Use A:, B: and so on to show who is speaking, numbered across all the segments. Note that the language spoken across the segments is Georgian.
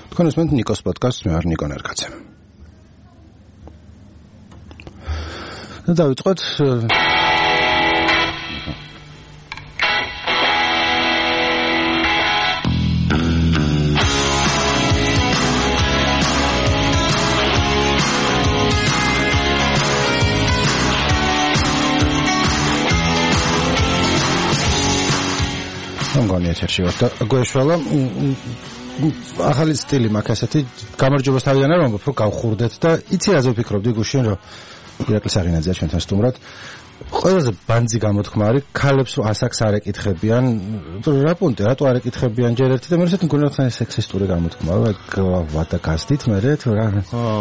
A: თქვენ უსმენთ ნიკოს პოდკასტს, მე ვარ ნიკო ნერგაძე. და დავიწყოთ მგონია ჩერში ვარ და გვეშვალა ახალი სტილი მაქვს ასეთი გამარჯვებას თავიდან არ ვამბობ, რომ გავხურდეთ და იცი რაზე ვფიქრობდი გუშინ, რომ ირაკლი საღინაძეა ჩვენთან სტუმრად. ყველაზე ბანძი გამოთქმა არის, ქალებს რომ ასაკს არ ეკითხებიან, რა პუნქტი, რატო არ ეკითხებიან ჯერ ერთი და მე ისეთ მგონია ხან სექსისტური გამოთქმა, რა ვადა გასდით მე თუ რა.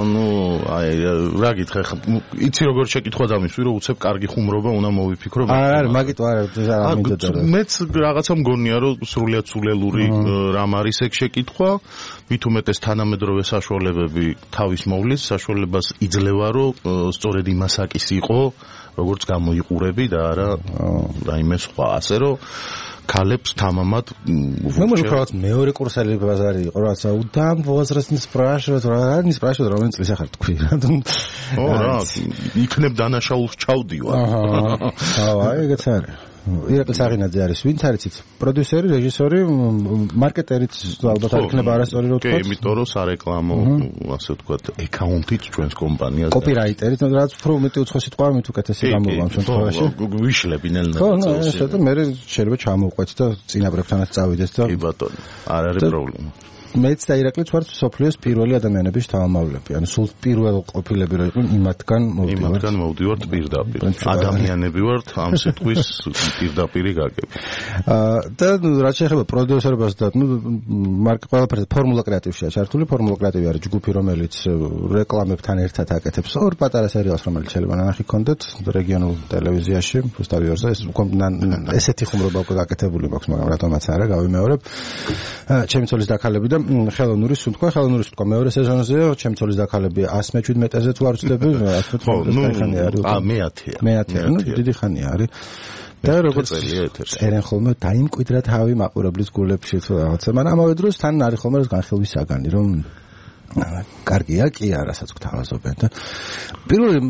A: რა გითხრა, იცი როგორ შეკითხვა დამისვი, რომ უცებ კარგი ხუმრობა უნდა მოვიფიქრო.
B: არა,
A: მაგით არ მინდოდა.
B: მეც რაღაცა მგონია, რომ სრულიად სულელური რამ არის ეგ შეკითხვა, მით უმეტეს თანამედროვე საშუალებები თავის მოვლის, საშუალებას იძლევა, რომ სწორედ იმასაკის იყო, როგორც გამოიყურები და არა რაიმე სხვა, ასე რომ ქალებს თამამად
A: უბრალოდ მეორე კურსელი ბაზარი იყო, რაც უდამ возраст не спрашивают, не спрашивают, რომელი წლის ახარ თქვი რა.
B: რა, იქნებ დანაშაულს ჩავდივარ.
A: აი ეგეც არის. ირაკლი საღინაძე არის, ვინც არიცით? პროდიუსერი, რეჟისორი, მარკეტერიც ალბათ არ იქნება არასწორი რო თქვა.
B: კი, იმიტომ რომ სარეკლამო, ასე ვთქვათ, აკაუნტით ჩვენს კომპანიას.
A: კოპირაიტერი, რაც უფრო მეტი უცხო სიტყვა, მით უკეთესი გამოვა ამ შემთხვევაში.
B: ვიშლებინელ
A: ხო, ესა და მე შეიძლება ჩამოვყვეთ და წინაბრებთანაც წავიდეს და
B: კი ბატონო, არ არის პრობლემა.
A: მეც და ირაკლიც ვართ სოფლიოს პირველი ადამიანების შთამომავლები. ანუ სულ პირველ ყოფილები რო იყვნენ იმათგან
B: მოვდივართ პირდაპირ. ადამიანები ვართ ამ სიტყვის პირდაპირი გაგები.
A: და რაც შეეხება პროდიუსერობას და მარკ ყველაფერზე ფორმულა კრეატივშია ჩართული. ფორმულა კრეატივი არის ჯგუფი, რომელიც რეკლამებთან ერთად აკეთებს ორ პატარა სერიალს, რომელიც შეიძლება ნანახი გქონდეთ რეგიონულ ტელევიზიაში, რუსთავიორზე. ესეთი ხუმრობა უკვე გაკეთებული მაქვს, მაგრამ რატომაც არა, გავიმეორებ. ჩემი ცოლის დაქალები და ხელოვნური სუნთქვა მეორე სეზონზეა, ჩემი ცოლის დაქალები 117-ზე თუ არ ვცდები, 115 ხანი არის. მე-10. ნუ დიდი ხანი არის. და როგორც წერენ ხოლმე დაიმკვიდრა თავი მაყურებლის გულებში თუ რაღაცა, მაგრამ ამავე დროს თან არის ხოლმე ეს განხილვის საგანი, რომ კარგია კი არასაც გთავაზობენ და პირველი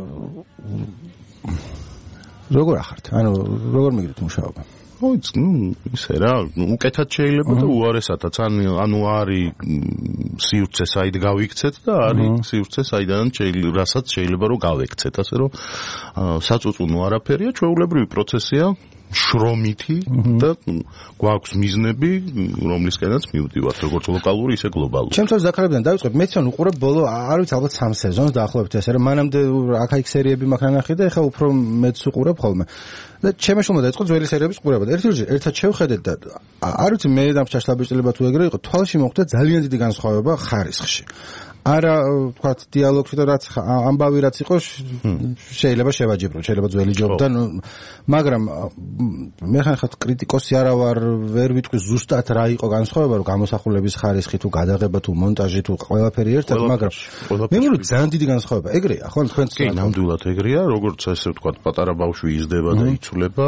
A: როგორ ახართ? ანუ როგორ მიგდით მუშაობა?
B: ისე რა, უკეთად შეიძლება და უარესათაც, ანუ არის სივრცე საიდ გავიქცეთ და არის სივრცე საიდანაც რასაც შეიძლება რომ გავექცეთ, ასე რომ საწუწუნო არაფერია, ჩვეულებრივი პროცესია, შრომითი და გვაქვს მიზნები, რომლისკენაც მივდივართ, როგორც ლოკალური, ისე გლობალური.
A: ჩემს დაქალებიდან დავიწყებ, მეც ან უყურებ ბოლო, არ ვიცი, ალბათ 3 სეზონს დაახლოებით ესე, რომ მანამდე აქ-იქ სერიები მაქვს ნანახი და ეხლა უფრო მეც უყურებ ხოლმე. და ჩემაშულმა დაიწყო ძველი სერიების ყურება და ერთად შევხედეთ და არ ვიცი მე და ჩაშლაბეჭდილება თუ ეგრე იყო, თვალში მოხვდა ძალიან დიდი განსხვავება ხარისხში. არა ვთქვათ დიალოგში და რაც ამბავი რაც იყო შეიძლება შევაჯიბრო, შეიძლება ძველი ჯობდა, მაგრამ მე ხან კრიტიკოსი არა ვარ, ვერ ვიტყვი ზუსტად რა იყო განსხვავება, რომ გამოსახულების ხარისხი თუ გადაღება თუ მონტაჟი თუ ყველაფერი ერთად, მაგრამ მე მგონი ძალიან დიდი განსხვავება. ეგრეა, ხო, თქვენც
B: კი, ნამდვილად ეგრეა, როგორც ესე ვთქვათ, პატარა ბავშვი იზრდება და იცვლება,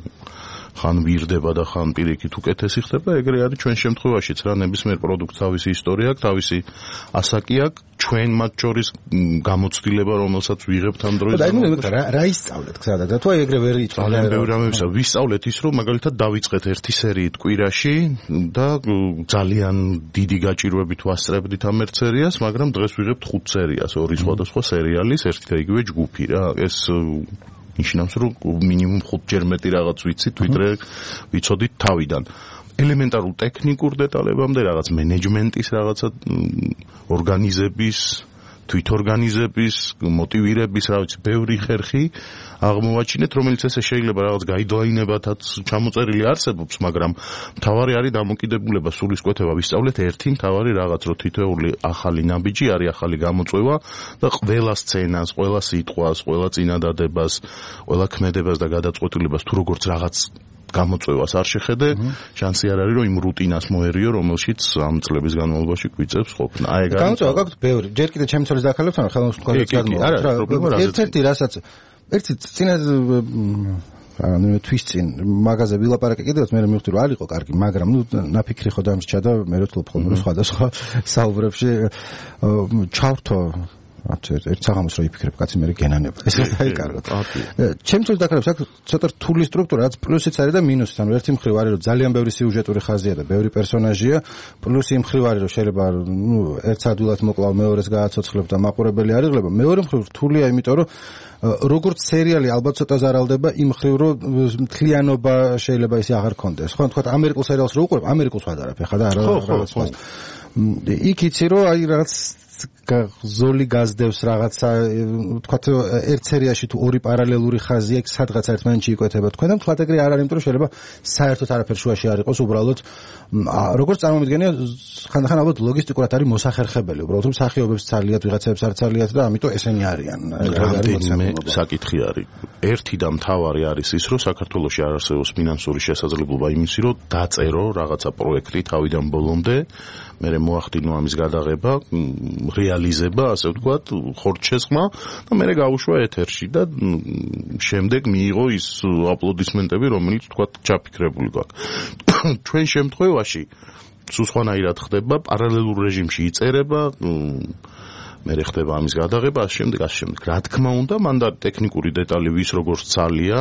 B: ხან ვირდება და ხან პირიქით უკეთესი ხდება, ეგრე არის ჩვენ შემთხვევაშიც რა, ნებისმიერ პროდუქტს თავისი ისტორია აქვს, თავისი ასაკი აქვს, ჩვენ მათ შორის გამოცდილება, რომელსაც ვიღებთ ამ დროის.
A: და რა ისწავლეთ გზადაგ და თუ აი ეგრე ვერ იწვალეთ.
B: ძალიან ბევრი რამებისა ვისწავლეთ ის, რომ მაგალითად დავიწყეთ ერთი სერიით კვირაში და ძალიან დიდი გაჭირვებით ვასწრებდით ამ ერთ სერიას, მაგრამ დღეს ვიღებთ 5 სერიას, 2 სხვადასხვა სერიალის, ერთი და იგივე ჯგუფი რა. ეს ნიშნავს, რომ მინიმუმ 5-ჯერ მეტი რაღაც ვიცით, ვიდრე ვიცოდით თავიდან. ელემენტარულ ტექნიკურ დეტალებამდე, რაღაც მენეჯმენტის, რაღაცა ორგანიზების, თვითორგანიზების, მოტივირების, რა ვიცი, ბევრი ხერხი აღმოვაჩინეთ, რომელიც ესე შეიძლება რაღაც გაიდლაინებათაც ჩამოწერილი არსებობს, მაგრამ მთავარი არის დამოკიდებულება, სულისკვეთება ვისწავლეთ ერთი მთავარი რაღაც, რომ თითოეული ახალი ნაბიჯი არის ახალი გამოწვევა და ყველა სცენას, ყველა სიტყვას, ყველა წინადადებას, ყველა ქმედებას და გადაწყვეტილებას თუ როგორც რაღაც გამოწვევას არ შეხედე, შანსი არ არის, რომ იმ რუტინას მოერიო, რომელშიც ამ წლების განმავლობაში გვიწევს ყოფნა. აი ეგ არის.
A: გამოწვევა გაქვთ ბევრი. ჯერ კიდე ჩემი ცოლის დაქალებთან ხელოვნების მკვლელს გადმოვიდა.
B: არა, პრობლემა რაზეც.
A: ერთ-ერთი რასაც ერთი წინა ანუ თვის წინ მაგაზე ვილაპარაკე კიდევაც მე მივხვდი რომ არ იყო კარგი, მაგრამ ნაფიქრი ხო დამრჩა და მე რო თლობ ხოლმე სხვადასხვა საუბრებში ჩავრთო ერთ საღამოს რო იფიქრებ კაცი მე გენანება ეს დაიკარგოთ. ჩემთვის დაკარებს აქ ცოტა რთული სტრუქტურა, რაც პლუსიც არის და მინუსიც. ანუ ერთი მხრივ არის რომ ძალიან ბევრი სიუჟეტური ხაზია და ბევრი პერსონაჟია, პლუსი იმ მხრივ არის რომ შეიძლება ერთ ადვილად მოკლავ, მეორეს გააცოცხლებ და მაყურებელი არ იღლება. მეორე მხრივ რთულია, იმიტომ რომ როგორც სერიალი ალბათ ცოტა ზარალდება იმ მხრივ რომ მთლიანობა შეიძლება ისე აღარ ქონდეს. ხო, თქვა ამერიკულ სერიალს რო უყურებ, ამერიკულს ვადარებ ხა და რაღაც სხვა. იქ იცი რომ აი რაღაც ზოლი გაზდევს რაღაცა, თქვათ ერთ სერიაში თუ ორი პარალელური ხაზია, იქ სადღაც ერთმანეთში იკვეთება თქვენ და თქვათ ეგრე არ არის, იმიტომ რომ შეიძლება საერთოდ არაფერ შუაში არ იყოს, უბრალოდ როგორც წარმომიდგენია, ხანდახან ალბათ ლოგისტიკურად არის მოსახერხებელი, უბრალოდ რომ სახეობებს ცალიათ, ვიღაცებს არ ცალიათ და ამიტომ ესენი არიან.
B: რამდენიმე საკითხი არის. ერთი და მთავარი არის ის, რომ საქართველოში არ არსებობს ფინანსური შესაძლებლობა იმისი, რომ დაწერო რაღაცა პროექტი თავიდან ბოლომდე, მერე მოახდინო ამის გადაღება, რეალიზება, ასე ვთქვათ, ხორცშესხმა და მერე გაუშვა ეთერში და შემდეგ მიიღო ის აპლოდისმენტები, რომელიც ვთქვათ ჩაფიქრებული გვაქვს. ჩვენ შემთხვევაში სულ სხვანაირად ხდება, პარალელურ რეჟიმში იწერება, მერე ხდება ამის გადაღება, ასე შემდეგ. რა თქმა უნდა, მან და ტექნიკური დეტალი ვის როგორც ცალია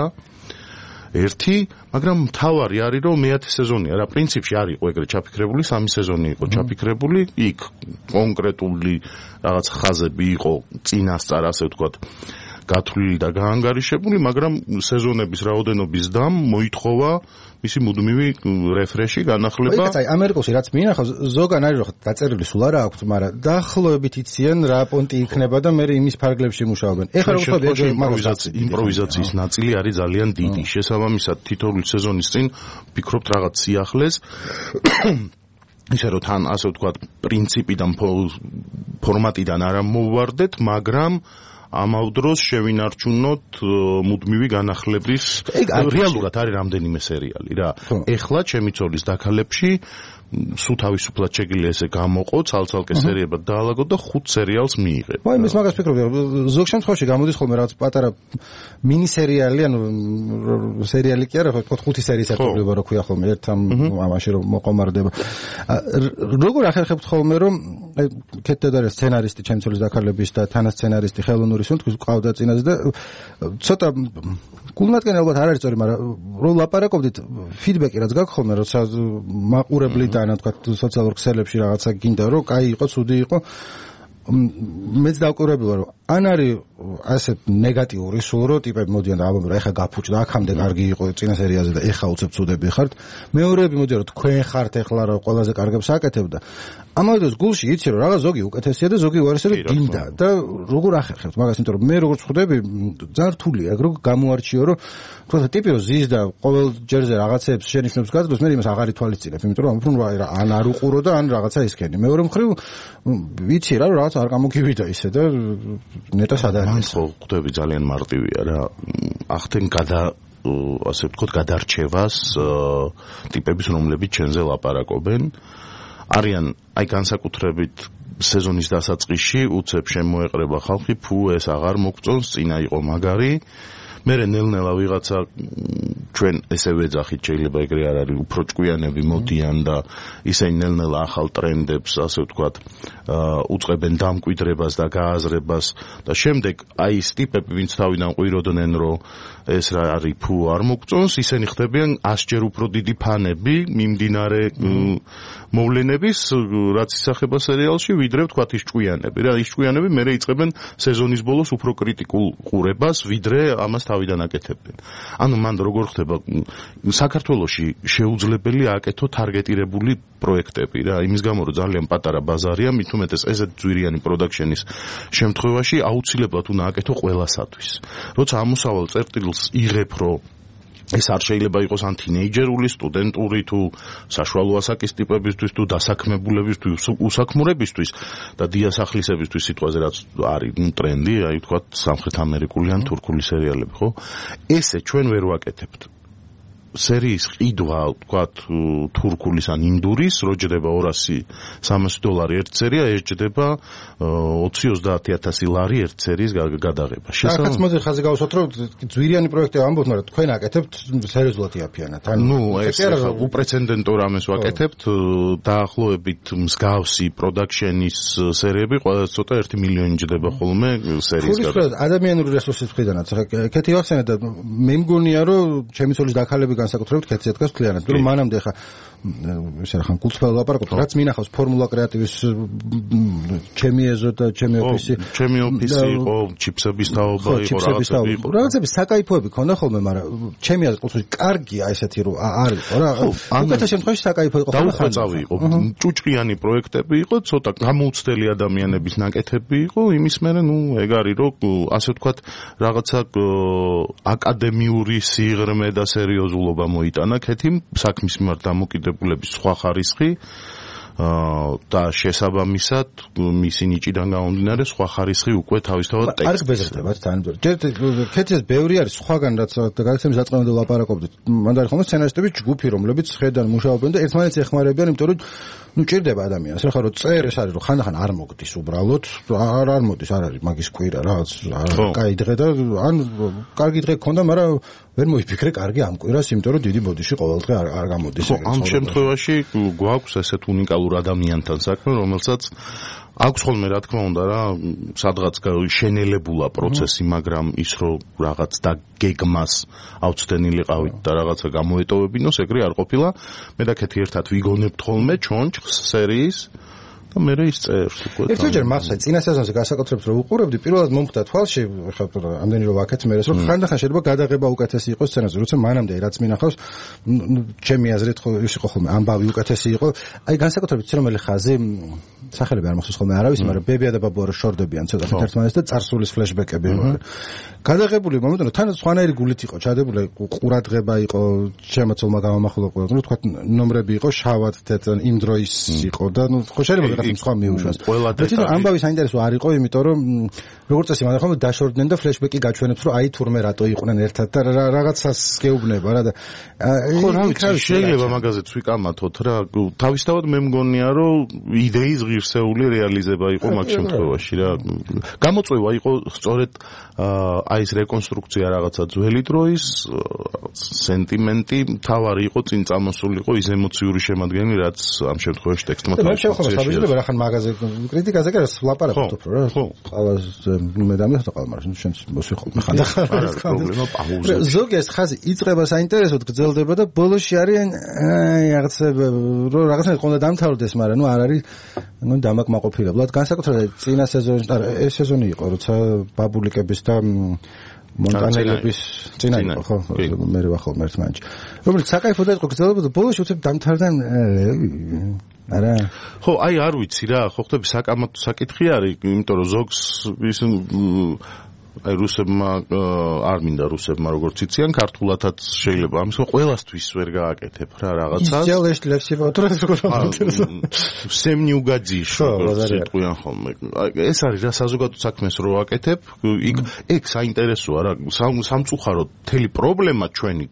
B: ერთი, მაგრამ მთავარი არის რომ მე-10 სეზონია რა, პრინციპში არ იყო ეგრე ჩაფიქრებული, 3 სეზონი იყო ჩაფიქრებული, იქ კონკრეტული რაღაც ხაზები იყო წინასწარ, ასე ვთქვათ, გათვლილი და გაანგარიშებული, მაგრამ სეზონების რაოდენობის დამ მოითხოვა მისი მუდმივი რეფრეში განახლება.
A: აი, ამერიკაში რაც მინახავს, ზოგან არის რომ დაწერილი სულ არა აქვს, მაგრამ დაახლოებით იციან რა პონტი იქნება და მე იმის ფარგლებში მუშაობენ. ეხლა რო ვთქვი,
B: იმპროვიზაციის ნაწილი არის ძალიან დიდი. შესაბამისად, თითოეული სეზონის წინ ვფიქრობთ რაღაც სიახლეს. ისე რომ თან, ასე ვთქვათ, პრინციპიდან ფორმატიდან არ მოვვარდეთ, მაგრამ ამავდროს შევინარჩუნოთ მუდმივი განახლების. რეალურად არის რამდენიმე სერიალი რა. ეხლა ჩემი ცოლის დაქალებში სულ თავისუფლად შეგიძლია ესე გამოყო, ცალ-ცალკე სერიებად დაალაგო და 5 სერიალს მიიღე.
A: აი, მის მაგას ფიქრობ, ზოგ შემთხვევაში გამოდის ხოლმე რაღაც პატარა მინი სერიალი, ანუ სერიალი კი არა, ხო 5 სერიის ერთობლივ რო ქვია ხოლმე, ერთ ამაში რომ მოყომარდება. როგორ ახერხებთ ხოლმე რომ აი კეთდა და სცენარისტი ჩემი ცოლის დაქალების და თანასცენარისტი ხელოვნურის თქვი ყავდა წინაზე და ცოტა გულმატკენი ალბათ არ არის სწორი, მაგრამ რო ლაპარაკობდით ფიდბექი რაც გაქვს ხოლმე, როცა მაყურებლიდან ან თქვა სოციალურ ქსელებში რაღაცა გინდა რომ კაი იყო, ცუდი იყო, მეც დავკვირვებია რომ ან არის ასე ნეგატიური სულ რომ ტიპები მოდიან და ალბათ რომ ეხა გაფუჭდა, აქამდე კარგი იყო წინა სერიაზე და ეხა უცებ ცუდები ხართ. მეორეები მოდიან რომ თქვენ ხართ ეხლა რომ ყველაზე კარგებს აკეთებ და ამავე დროს გულში იცი რომ რაღაც ზოგი უკეთესია და ზოგი უარესია გინდა და როგორ ახერხებთ მაგას, იმიტომ რომ მე როგორც ხვდები ძალიან რთულია, როგორ გამოარჩიო რომ თქვა ტიპი რომ ზის და ყოველ ჯერზე რაღაცებს შენიშნებს გაძლევს, მე იმას აღარ ითვალისწინებ, იმიტომ რომ ან არ უყურო და ან რაღაცა ისქენი. მეორე მხრივ ვიცი რა რომ რაღაც არ გამოგივიდა ისე და ნეტა სადარეს.
B: ხო, ხვდები ძალიან მარტივია რა. ახდენ ასე ვთქვათ გადარჩევას ტიპების რომლებიც ჩვენზე ლაპარაკობენ. არიან აი განსაკუთრებით სეზონის დასაწყისში უცებ შემოეყრება ხალხი, ფუ ეს აღარ მოგწონს, წინა იყო მაგარი. მერე ნელ-ნელა ვიღაცა ჩვენ ესე ვეძახით, შეიძლება ეგრე არ არის, უფრო ჭკვიანები მოდიან და ისინი ნელ-ნელა ახალ ტრენდებს, ასე ვთქვათ, უწყებენ დამკვიდრებას და გააზრებას და შემდეგ აი ეს ტიპები, ვინც თავიდან ყვიროდნენ, რომ ეს რა არის, ფუ არ მოგწონს, ისინი ხდებიან 100-ჯერ უფრო დიდი ფანები მიმდინარე მოვლენების, რაც ისახება სერიალში, ვიდრე ვთქვათ ის ჭკვიანები. რა, ის ჭკვიანები მერე იწყებენ სეზონის ბოლოს უფრო კრიტიკულ ყურებას, ვიდრე ამას თავიდან აკეთებდნენ. ანუ მან როგორ ხდება საქართველოში შეუძლებელი აკეთო თარგეტირებული პროექტები რა, იმის გამო რომ ძალიან პატარა ბაზარია, მით უმეტეს ესეთ ძვირიანი პროდაქშენის შემთხვევაში აუცილებლად უნდა აკეთო ყველასათვის. როცა ამოსავალ წერტილს იღებ, რომ ეს არ შეიძლება იყოს ან თინეიჯერული, სტუდენტური თუ საშუალო ასაკის ტიპებისთვის თუ დასაქმებულებისთვის, უსაქმურებისთვის და დიასახლისებისთვის სიტყვაზე რაც არის ტრენდი, აი თქვა სამხრეთ ამერიკული ან თურქული სერიალები, ხო? ესე ჩვენ ვერ ვაკეთებთ. სერიის ყიდვა, ვთქვათ, თურქულის ან ინდურის, რო ჯდება $200-300 ერთ სერია, ეს ჯდება 20-30,000 ლარი ერთ სერიის გადაღება.
A: ახაც მოდი ხაზი გავუსვათ, რომ ძვირიანი პროექტი ამბობთ, მაგრამ თქვენ აკეთებთ სერიოზულად იაფიანად.
B: ეს უპრეცედენტო რამეს ვაკეთებთ, დაახლოებით მსგავსი პროდაქშენის სერიები ყველა ცოტა 1 მილიონი ჯდება ხოლმე სერიის გადაღება. ადამიანური რესურსის მხრიდანაც,
A: კეთი ვახსენე და მე მგონია, რომ ჩემი ცოლის დაქალები განსაკუთრებით კეთზე დგას მთლიანად. რომ მანამდე ხა ესე რა ხან კულტსფელ ლაპარაკობთ, რაც მინახავს ფორმულა კრეატივის ჩემი ეზო და ჩემი ოფისი.
B: ჩემი ოფისი იყო, ჩიპსების თაობა იყო,
A: რაღაცები საკაიფოები ქონდა ხოლმე, მაგრამ ჩემი აზრით კულტსფელი კარგია ესეთი რომ არის ხო რა. უკეთეს შემთხვევაში საკაიფო იყო ხოლმე.
B: დაუხვეწავი იყო, ჭუჭყიანი პროექტები იყო, ცოტა გამოუცდელი ადამიანების ნაკეთები იყო, იმის მერე ეგ არის რომ ასე ვთქვათ რაღაცა აკადემიური სიღრმე და სერიოზულობა მოიტანა კეთიმ საქმის მიმართ დამოკიდებულების სხვა ხარისხი და შესაბამისად მისი ნიჭიდან გამომდინარე სხვა ხარისხი უკვე თავისთავად ტექსტს
A: არ გბეზრდებათ თანამედროვე. კეთის ბევრი არის სხვაგან რაც გადაცემის დაწყებამდე ლაპარაკობდით. მანდ არის ხოლმე სცენარისტები ჯგუფი რომლებიც ხედან მუშაობენ და ერთმანეთს ეხმარებიან, იმიტომ რომ ჭირდება ადამიანს. ახლა რომ წერ ეს არის რომ ხანდახან არ მოგდის უბრალოდ, არ მოდის, არ არის მაგის კვირა რაღაც კაი დღე და ან კარგი დღე გქონდა, მაგრამ ვერ მოიფიქრე კარგი ამ კვირას, იმიტომ რომ დიდი ბოდიში ყოველდღე არ გამოდის.
B: ამ შემთხვევაში გვაქვს ესეთ უნიკალურ ადამიანთან საქმე, რომელსაც აქვს ხოლმე რა თქმა უნდა რა სადღაც შენელებულა პროცესი, მაგრამ ის რომ რაღაც და გეგმას აუცდენილიყავით და რაღაცა გამოეტოვებინოს, ეგრე არ ყოფილა. მე და კეთი ერთად ვიგონებთ ხოლმე ჩონჩხს სერიის და მე ის წერს უკვე.
A: ერთჯერ მახსოვს წინა სეზონზე განსაკუთრებით რომ უყურებდი, პირველად მომხდა თვალში, ხა ამდენი რომ ვაკეთე მე რომ ხანდახან შეიძლება გადაღება უკეთესი იყოს სცენაზე, როცა მანამდე რაც მინახავს, ჩემი აზრით ის იყო ხოლმე ამბავი უკეთესი იყო. აი განსაკუთრებით რომელი ხაზი სახელები არ მახსოვს ხოლმე არავის, მაგრამ ბებია და ბაბუა რო შორდებიან ცოტა ერთმანეთს და წარსულის ფლეშბეკები იყო. გადაღებული მომენტი თან სხვანაირი გულით იყო ჩადებული, ყურადღება იყო, შემოწოლმა გამომახვილა ყველა, ну თქვა ნომრები იყო შავად თეთრ იმ დროის იყო და ну ხო შეიძლება სხვა მიუშვას. თვითონ ამბავი საინტერესო არ იყო, იმიტომ რომ როგორც წესი მანახომ დაშორდნენ და ფლეშბეკი გაჩვენებს, რომ აი თურმე რატო იყვნენ ერთად და რაღაცას გეუბნება რა და
B: ხო რა ვიცი, შეიძლება მაგაზეც ვიკამათოთ რა. თავისთავად მე მგონია, რომ იდეის ღირსეული რეალიზება იყო მაგ შემთხვევაში რა. გამოწვევა იყო სწორედ აი ეს რეკონსტრუქცია რაღაცა ძველი დროის სენტიმენტი, თავარი იყო წინ წამოსულიყო ის ემოციური შემადგენელი, რაც ამ შემთხვევაში ტექსტმა
A: თავისუფლდება. ახან მაგაზე კრიტიკაზე კი რას ვლაპარაკობთ უფრო რა. ყავას მე დამეხდა ყავა, მაგრამ შენ მოსვიხო ხანდახან.
B: პრობლემა პაუზა.
A: ზოგი ეს ხაზი იწყება საინტერესოდ გრძელდება და ბოლოში არიან რაღაცნაირად ყონდა დამთავრდეს, მაგრამ ნუ არ არის ნუ დამაკმაყოფილებლად. განსაკუთრებით წინა სეზონში, ეს სეზონი იყო, როცა ბაბულიკების და მონტანელების წინა იყო, ხო? მე ვახალ ერთმანეთში. რომელიც საკაიფო და იყო გრძელდება და ბოლოში უცებ დამთავრდა არა.
B: ხო, აი არ ვიცი რა, ხო ხტები საკამათო საკითხი არის, იმიტომ რომ ზოგს ის აი რუსებმა არ მინდა რუსებმა როგორც იციან, ქართულათაც შეიძლება ამის ყველასთვის ვერ გააკეთებ რა რაღაცას.
A: ისწავლეს ლევსება თუ
B: სემნი უგაძიში სიტყვიან ხოლმე. ეს არის რა საზოგადო საქმეს რო აკეთებ, ეგ საინტერესოა რა, სამწუხაროდ მთელი პრობლემა ჩვენი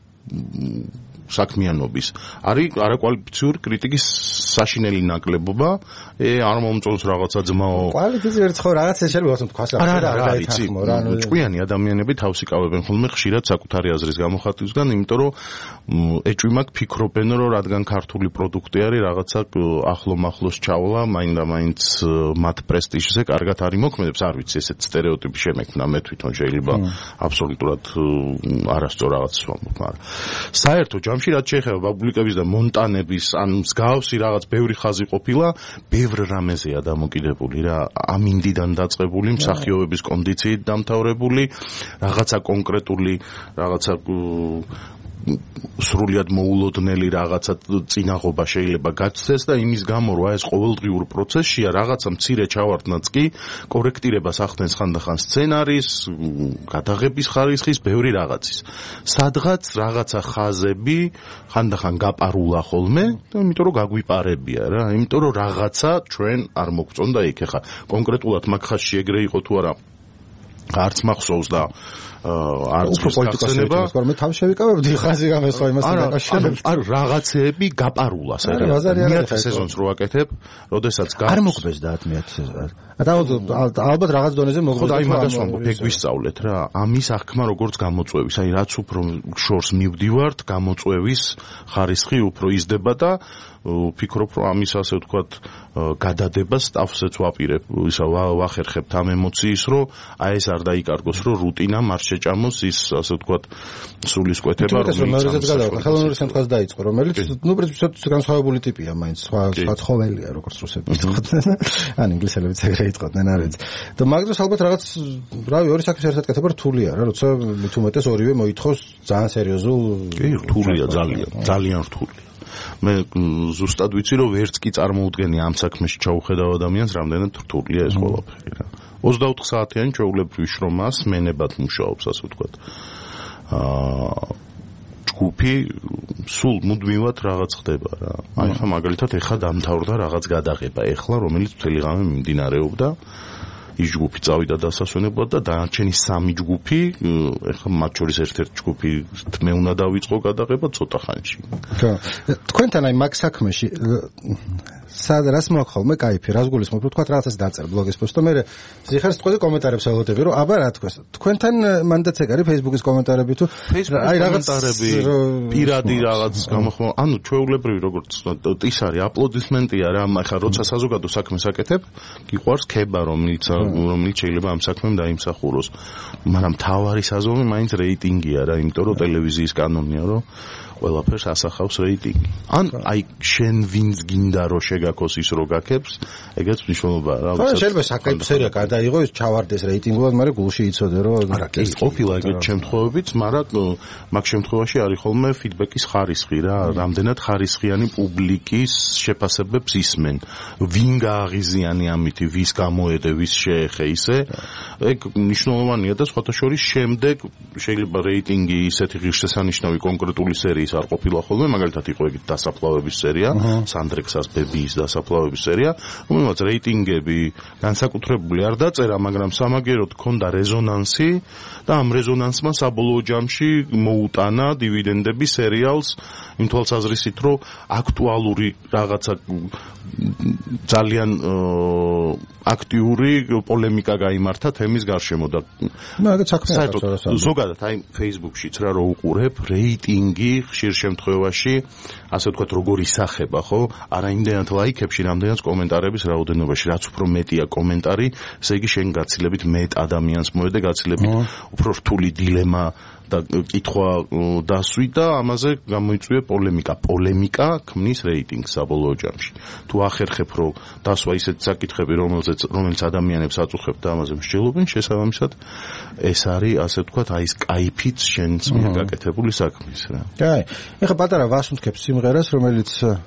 B: საქმიანობის არის არაკვალიფიციური კრიტიკის საშინელი ნაკლებობა, არ მომწონს რაღაცა ძმაო.
A: კვალიფიციური ერთ ხო რაღაცა შეიძლება თქვას
B: რა იცი, ჭკვიანი ადამიანები თავს იკავებენ ხოლმე ხშირად საკუთარი აზრის გამოხატვისგან, იმიტომ რომ ეჭვმაკ ფიქრობენ, რომ რადგან ქართული პროდუქტი არის რაღაცა ახლო-მახლოს ჩავლა, მაინდა-მაინც მათ პრესტიჟზე კარგად არის მოქმედებს, არ ვიცი, ესეთ სტერეოტიპი შემექმნა მე თვითონ შეიძლება აბსოლუტურად არასწორ რაღაცას ვამბობ, მაგრამ საერთო ჯამში რაც შეეხება ბაბულიკების და მონტანების ან მსგავსი რაღაც ბევრი ხაზი ყოფილა, ბევრ რამეზეა დამოკიდებული რა, ამინდიდან დაწყებული, მსახიობების კონდიციით დამთავრებული, რაღაცა კონკრეტული, რაღაცა სრულიად მოულოდნელი რაღაცა წინაღობა შეიძლება გაცდეს და იმის გამო რა ეს ყოველდღიურ პროცესშია რაღაცა მცირე ჩავარდნაც კი კორექტირებას ახდენს ხანდახან სცენარის, გადაღების ხარისხის, ბევრი რაღაცის. სადღაც რაღაცა ხაზები ხანდახან გაპარულა ხოლმე და იმიტომ რომ გაგვიპარებია რა, იმიტომ რომ რაღაცა ჩვენ არ მოგწონდა იქ. ახლა კონკრეტულად მაგ ხაზში ეგრე იყო თუ არა არც მახსოვს და არც
A: პოლიტიკოსები მე თან შევიკავებდი ხაზი გამესვა იმას
B: დაკავშირებით. არა, რაღაცეები გაპარულა საერთოდ. სეზონს რო აკეთებ, როდესაც
A: არ მოგბეს და 10 სეზონს. ალბათ რაღაც დონეზე მოგბეს.
B: ხო, აი მაგას ვამბობ, ეგ ვისწავლეთ რა. ამის აღქმა როგორც გამოწვევის, აი რაც უფრო შორს მივდივართ, გამოწვევის ხარისხი უფრო იზრდება და ვფიქრობ, რომ ამის ასე ვთქვათ გადადებას სტავსეც ვაპირებ, ისა ვახერხებთ ამ ემოციის, რომ აი ეს არ დაიკარგოს, რომ რუტინა არ შეჭამოს ის ასე ვთქვათ სულისკვეთება,
A: რომელიც ხელოვნური შემთხვევას დაიწყო, რომელიც ნუ პრინციპში განსხვავებული ტიპია, მაინც სხვა ცხოველია, როგორც რუსები ვთქვათ. ან ინგლისელებიც ეგრე იტყოდნენ, არ ვიცი. და მაგდროს ალბათ რაღაც, რავი, ორი საქმის ერთად კეთება რთულია რა, როცა მით უმეტეს ორივე მოითხოვს ძალიან სერიოზულ.
B: კი, რთულია ძალიან რთულია. მე ზუსტად ვიცი რომ ვერც კი წარმოუდგენი ამ საქმეში ჩაუხედავ ადამიანს რამდენად რთულია ეს ყველაფერი რა 24 საათიანი ჩვეულებრივი შრომას მენებად მუშაობს ასე ვთქვათ ჯგუფი სულ მუდმივად რაღაც ხდება რა აი ხა მაგალითად ეხა დამთავრდა რაღაც გადაღება ეხლა რომელიც მთელი ღამე მიმდინარეობდა ის ჯგუფი წავიდა დასასვენებლად და დანარჩენი 3 ჯგუფი ეხლა მათ შორის ერთ-ერთი ჯგუფი მე უნდა დავიწყო გადაღება ცოტა ხანში.
A: ხო. თქვენთან აი მაგ საქმეში სად რას მოგხოლმე кайფი რას გულისხმობ თქვა რაღაცას დაწერ ბლოგის პოსტო მე ზიხარ სიტყვაზე კომენტარებს ელოდები რომ აბა რა თქვას თქვენთან მანდაც ეგ არის Facebook-ის კომენტარები თუ
B: აი რაღაცები პირადი რაღაც გამოხმო ანუ ჩვეულებრივი როგორც ის არის აპლოდისმენტია რა ახლა როცა საზოგადო საქმეს აკეთებ გიყვარს ქება რომელიც შეიძლება ამ საქმემ დაიმსახუროს მაგრამ თავარი საზომი მაინც რეიტინგია რა იმიტომ რომ ტელევიზიის კანონია რომ ყველაფერს ასახავს რეიტინგი. ან აი შენ ვინც გინდა რომ შეგაქოს ის რო გაკეთებს, ეგეც მნიშვნელობა რა.
A: ხო, შეიძლება საკაიფო სერია გადაიღო, ის ჩავარდეს რეიტინგულად, მაგრამ გულში იცოდე რომ
B: არა, კი, ყოფილა ეგეთ შემთხვევებიც, მაგრამ მაგ შემთხვევაში არის ხოლმე ფიდბექის ხარისხი რა, რამდენად ხარისხიანი პუბლიკის შეფასებებს ისმენ. ვინ გააღიზიანი ამითი, ვის გამოედე, ვის შეეხე ისე. ეგ მნიშვნელოვანია და სხვათა შორის შემდეგ შეიძლება რეიტინგი ისეთი ღირსშესანიშნავი კონკრეტული სერიის არ ყოფილა ხოლმე, მაგალითად იყო ეგ დასაფლავების სერია, სანდრექსას ბებიის დასაფლავების სერია, რომელმაც რეიტინგები განსაკუთრებული არ დაწერა, მაგრამ სამაგეროდ ჰქონდა რეზონანსი და ამ რეზონანსმა საბოლოო ჯამში მოუტანა დივიდენდები სერიალს იმ თვალსაზრისით, რომ აქტუალური რაღაცა ძალიან აქტიური პოლემიკა გაიმართა თემის გარშემო და
A: მაგაც საქმეა
B: ზოგადად აი Facebook-შიც რა რო უყურებ რეიტინგი ხშირ შემთხვევაში ასე ვთქვათ როგორ ისახება ხო არა იმდენად ლაიქებში რამდენად კომენტარების რაოდენობაში რაც უფრო მეტია კომენტარი ესე იგი შენ გაცილებით მეტ ადამიანს მოედე გაცილებით უფრო რთული დილემა და კითხვა დასვი და ამაზე გამოიწვია პოლემიკა ქმნის რეიტინგს საბოლოო ჯამში თუ ახერხებ რომ დასვა ისეთ საკითხები რომელიც ადამიანებს აწუხებ და ამაზე მსჯელობენ შესაბამისად ეს არის ასე ვთქვათ აი ეს кайფიც შენს მიერ გაკეთებული საქმის რა.
A: კაი, ეხლა პატარა ვასუნთქებ სიმღერას რომელიც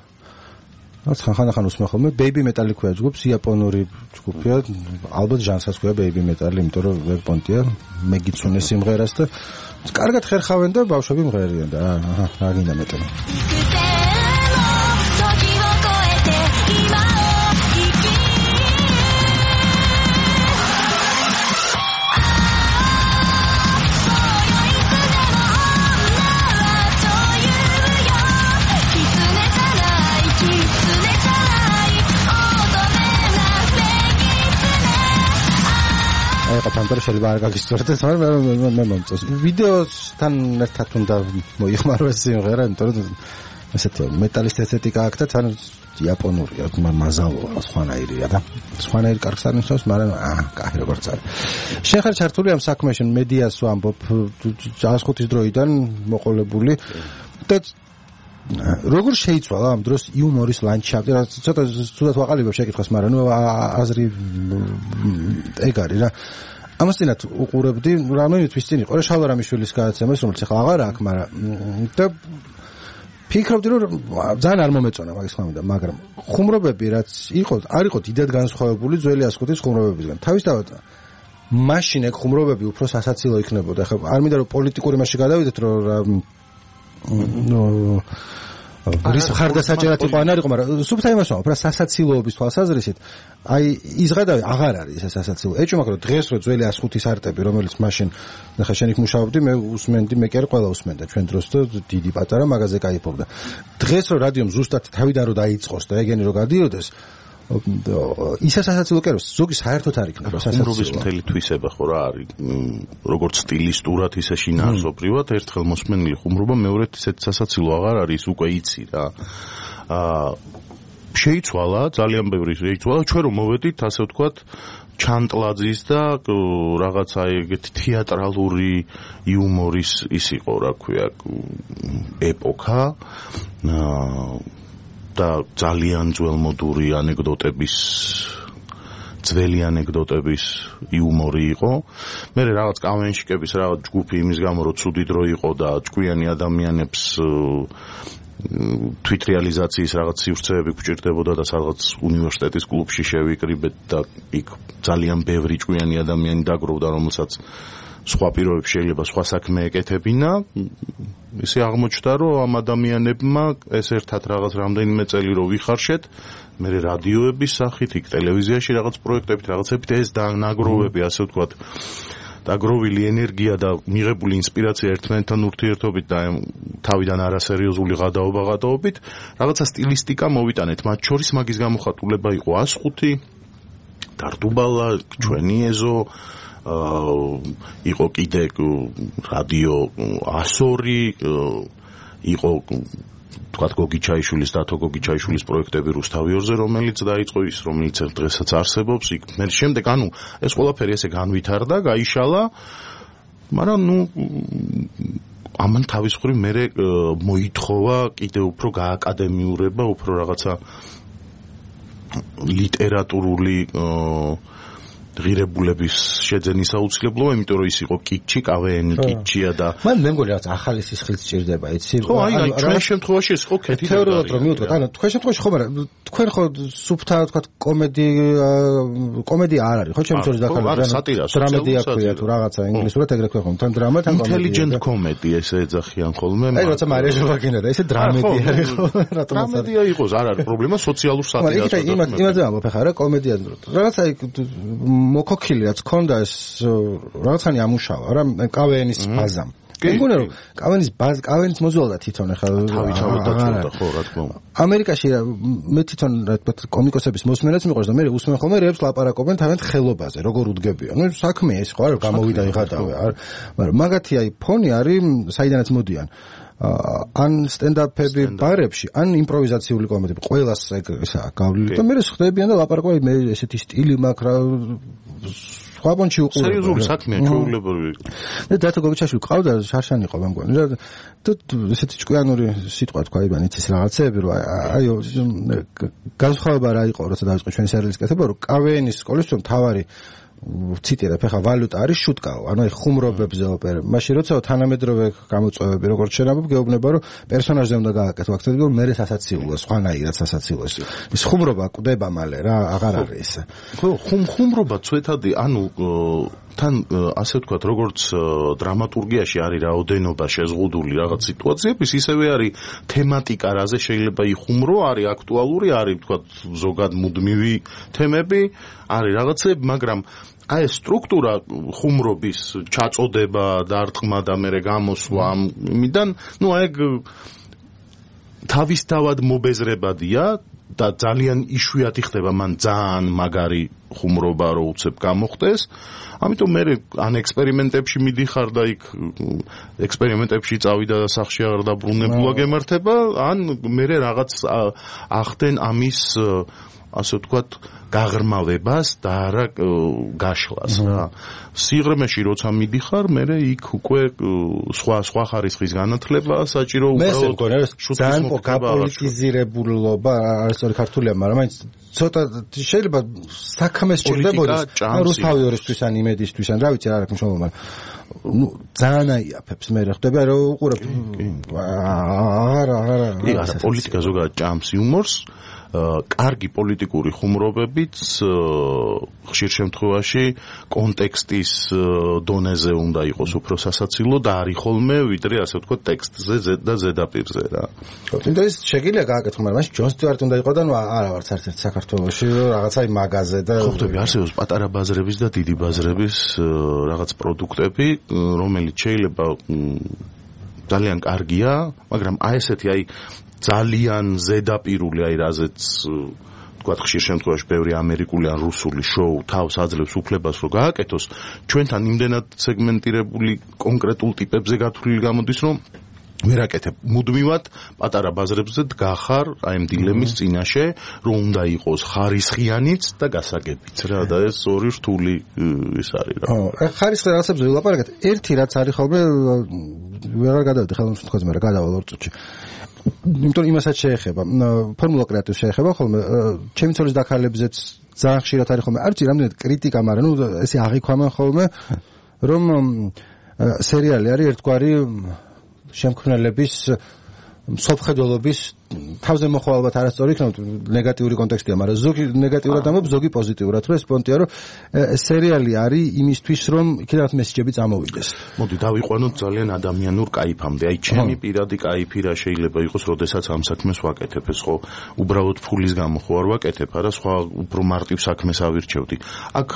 A: რაც ხან-ხან უსმენ ხოლმე Baby Metal ქვია ჯგუფს იაპონური ჯგუფია ალბათ ჟანრსაც ქვია Baby Metal იმიტომ რომ ვერპონტია მე გიცუნე სიმღერას და კარგად ხერხავენ და ბავშვები მღერიან და რა გინდა მეტი თამბერ შეიძლება არ გაგისწორდეს, მაგრამ მე მომწონს. ვიდეოსთან ერთად უნდა მოიხმაროს სიმღერა, იმიტომ რომ ესეთი მეტალის ესთეტიკა აქვს და თან იაპონურია, მაზალოა, სხვანაირია და სხვანაირ კარგს არნიშნავს, მაგრამ კაი როგორც არის. შენ ხარ ჩართული ამ საქმეში, მედიას ვამბობ, 105-ის დროიდან მოყოლებული და როგორ შეიცვალა ამ დროს იუმორის ლანდშაფტი, რა ცოტა ცუდად ვაყალიბებ შეკითხვას, მაგრამ ნუ აზრი ეგ არის რა. ამასთანავე უყურებდი, რამდენი თვის წინ იყო რა შალვარამიშვილის გადაცემას, რომელიც ახლა აღარ აქვს, მაგრამ და ფიქრობდი რომ ძალიან არ მომეწონა მაგის ხმამდა, მაგრამ ხუმრობები რაც იყო, არ იყო დიდად განსხვავებული ძველი 105-ის ხუმრობებისგან. თავისთავად მაშინ ეგ ხუმრობები უფრო სასაცილო იქნებოდა. ახლა არ მინდა რომ პოლიტიკური მასში გადავიდეთ, რომ რის ხარდასაჭერად იყო ან არ იყო, მაგრამ სუფთა იმასაა, უფრო სასაცილოების თვალსაზრისით, აი ის ღადავი აღარ არის ეს სასაცილო. ეჭვმაქ რომ დღეს რო ძველი 105-ის არტები, რომელიც მაშინ ნახე შენ იქ მუშაობდი, მე უსმენდი, მე კი არ ყველა usმენდა ჩვენ დროს და დიდი პატარა მაღაზია кайფობდა. დღეს რო რადიომ ზუსტად თავიდან რო დაიწყოს და ეგენი რო გადიოდეს ისა სასაცილო კი არის, ზოგი საერთოდ არ იქნება სასაცილო.
B: ხუმრობის მთელი თვისება ხო რა არის, როგორც სტილისტურად ისე შინაარსობრივად, ერთხელ მოსმენილი ხუმრობა, მეორედ ისეთ სასაცილო აღარ არის, უკვე იცი რა. შეიცვალა, ძალიან ბევრი შეიცვალა, ჩვენ რომ მოვედით, ასე ვთქვათ, ჩანტლაძის და რაღაცა ეგეთი თეატრალური იუმორის ის იყო, რა ქვია, ეპოქა და ძალიან ძველმოდური ანეკდოტების ძველი ანეკდოტების იუმორი იყო. მე რაღაც კავენშიკების რაღაც ჯგუფი იმის გამო რომ ცუდი დრო იყო და ჭკვიანი ადამიანებს თვითრეალიზაციის რაღაც სივრცეები გვჭირდებოდა და სადღაც უნივერსიტეტის კლუბში შევიკრიბეთ და იქ ძალიან ბევრი ჭკვიანი ადამიანი დაგროვდა, რომელსაც სხვა პირობებში შეიძლება სხვა საქმე ეკეთებინა. ისე აღმოჩნდა, რომ ამ ადამიანებმა ეს ერთად რაღაც რამდენიმე წელი რო ვიხარშეთ, მე რადიოების სახით, იქ ტელევიზიაში რაღაც პროექტებით, რაღაცებით ეს დანაგროვები, ასე ვთქვათ, დაგროვილი ენერგია და მიღებული ინსპირაცია ერთმანეთთან ურთიერთობით და თავიდან არასერიოზული გადაობით, რაღაცა სტილისტიკა მოვიტანეთ. მათ შორის მაგის გამოხატულება იყო 105, დარდუბალა, ჩვენი ეზო, იყო კიდე რადიო 102, იყო თქვათ გოგი ჩაიშვილის და თო გოგი ჩაიშვილის პროექტები რუსთავი 2-ზე, რომელიც დაიწყო ის, რომელიც დღესაც არსებობს. იქ მე შემდეგ, ანუ ეს ყველაფერი ესე განვითარდა, გაიშალა, მაგრამ ამან თავის მხრივ მე მოითხოვა კიდე უფრო გააკადემიურება, უფრო რაღაცა ლიტერატურული ღირებულების შეძენის აუცილებლობა, იმიტომ რომ ის იყო კიჩი, კავეენი კიჩია და
A: მან მე მგონი რაღაც ახალი სისხლიც სჭირდება, იცი?
B: ხო, აი, ჩვენ შემთხვევაში ეს ხო კეთილი არის.
A: თეორიულად რომ მივუდგეთ, ანუ თქვენ შემთხვევაში ხო, მაგრამ თქვენ ხო სუფთა, თქვა კომედია არ არის, ხო, ჩემს შორის დაკარგული, დრამედია ქვია თუ რაღაცა ინგლისურად ეგრე ქვია ხომ, თან დრამა, თან კომედია.
B: Intelligent comedy ესე ეძახიან ხოლმე.
A: აი, როცა მარია ჟოვაგინა და ესე დრამედია არის ხო, რატომ არ
B: დრამედია იყოს, არ არის პრობლემა, სოციალურ სატირას.
A: იმაზე ამბობ ხა რა, კომედია რაღაცა მოკოქილი რაც ქონდა ეს რაღაცანი ამუშავა რა კავენის ბაზამ. მე მგონი რომ კავენის მოზვალდა თვითონ ხა
B: თავი ჩავდაჭრდა ხო რა თქმა უნდა.
A: ამერიკაში მე თვითონ რა თქმა უნდა კომიკოსების მოსმენაც მიყვარს და მე უსმენ ხოლმე რეებს ლაპარაკობენ თავიანთ ხელობაზე როგორ უდგებიან. ნუ საქმე ეს ხო არ გამოვიდა იღადავე არ მაგრამ მაგათი აი ფონი არის საიდანაც მოდიან. ან სტენდაპები ბარებში, ან იმპროვიზაციული კომედიები, ყველას ესაა გავლილი და მე ხდებიან და ლაპარაკობენ მე ესეთი სტილი მაქვს რა სხვა პონჩი უყურებ.
B: სერიოზული საქმეა, ჩვეულებრივი.
A: და დათო გოგიჩაშვილი ყავდა, შარშანი იყო მე მგონი და ესეთი ჭკვიანური სიტყვა თქვა იბან იცის რაღაცეები რომ აიო განსხვავება რა იყო როცა დაიწყო ჩვენი სერიალის კეთება რომ კავენის სკოლის თუ თავარი ციტირებ ახლა ვალუტა არის შუტკაო, ანუ აი ხუმრობებზე ოპერები. მაშინ როცა თანამედროვე გამოწვევები როგორც შენაბობ გეუბნება რომ პერსონაჟზე უნდა გააკეთო აქცენტი, რომ მე სასაცილოა, სხვანაირად სასაცილოა. ის ხუმრობა კვდება მალე რა, აღარ არის ეს.
B: ხო, ხუმრობა ცვეთადი, ანუ თან ასე ვთქვათ, როგორც დრამატურგიაში არის რაოდენობა შეზღუდული რაღაც სიტუაციების, ისევე არის თემატიკა, რაზე შეიძლება იხუმრო, არის აქტუალური, არის ვთქვათ ზოგად მუდმივი თემები, არის რაღაცები, მაგრამ აი ეს სტრუქტურა ხუმრობის ჩაწოდება, დარტყმა და მერე გამოსვლა ამიდან, ნუ აი თავისთავად მობეზრებადია და ძალიან იშვიათი ხდება მან ძალიან მაგარი ხუმრობა რო უცებ გამოხდეს. ამიტომ მე ან ექსპერიმენტებში მიდიხარ და იქ ექსპერიმენტებში წავიდა და სახში აღარ დაბრუნებულა გემართება, ან მე რაღაც ახდენ ამის ასე ვთქვათ გაღრმავებას და არა გაშლას რა. სიღრმეში როცა მიდიხარ, მე იქ უკვე სხვა ხარისხის განათლება საჭირო
A: უბრალოდ ძალიან გაპოლიტიზირებულობა არის სწორი ქართულია, მაგრამ მაინც ცოტა შეიძლება საქმეს ჭირდებოდეს რუსთავი 2-ისთვის ან იმედისთვის ან რა ვიცი რა აქვს შემოვა, მაგრამ ნუ ძალიან აიაფებს მე ხდება რომ უყურებ არა
B: პოლიტიკა ზოგადად ჭამს იუმორს კარგი პოლიტიკური ხუმრობებით ხშირ შემთხვევაში კონტექსტის დონეზე უნდა იყოს უფრო სასაცილო და არის ხოლმე ვიდრე ასე ვთქვათ ტექსტზე და ზედაპირზე რა.
A: თუმცა ის შეგიძლია გააკეთო, მაგრამ მაშინ ჯონ სტიუარტი უნდა იყო და არა ვარც ერთ საქართველოში რაღაცა მაგაზე და
B: ხო ხტები არსებობს პატარა ბაზრების და დიდი ბაზრების რაღაც პროდუქტები, რომელიც შეიძლება ძალიან კარგია, მაგრამ აი ესეთი ძალიან ზედაპირული რაზეც თქვათ ხშირ შემთხვევაში ბევრი ამერიკული ან რუსული შოუ თავს აძლევს უფლებას რომ გააკეთოს, ჩვენთან იმდენად სეგმენტირებული კონკრეტულ ტიპებზე გათვლილი გამოდის, რომ ვერ აკეთებ. მუდმივად პატარა ბაზრებზე დგახარ აი ამ დილემის წინაშე, რომ უნდა იყოს ხარისხიანიც და გასაგებიც რა და ეს ორი რთული ის არის რა.
A: ხარისხი რაღაცებზე ვილაპარაკეთ. ერთი რაც არის ხოლმე ვერ გადავდი ხელმისაწვდომაზე, მაგრამ გადავალ ორ წუთში. იმიტომ იმასაც შეეხება, ფორმულა კრეატივს შეეხება ხოლმე, ჩემი ცოლის დაქალებზეც ძალიან ხშირად არის ხოლმე. არც რამდენად კრიტიკა, მაგრამ ესე აღიქვამენ ხოლმე, რომ სერიალი არის ერთგვარი შემქმნელების მსოფლმხედველობის თავზე მოხვა ალბათ არასწორი იქნება ნეგატიური კონტექსტია, მაგრამ ზოგი ნეგატიურად ამბობ, ზოგი პოზიტიურად, რომ ეს პონტია, რომ სერიალი არის იმისთვის, რომ იქიდან მესიჯები წამოვიდეს.
B: მოდი დავიყვანოთ ძალიან ადამიანურ კაიფამდე. აი ჩემი პირადი კაიფი რა შეიძლება იყოს, როდესაც ამ საქმეს ვაკეთებ, ეს ხო უბრალოდ ფულის გამო ხო არ ვაკეთებ, არა სხვა უფრო მარტივ საქმეს ავირჩევდი. აქ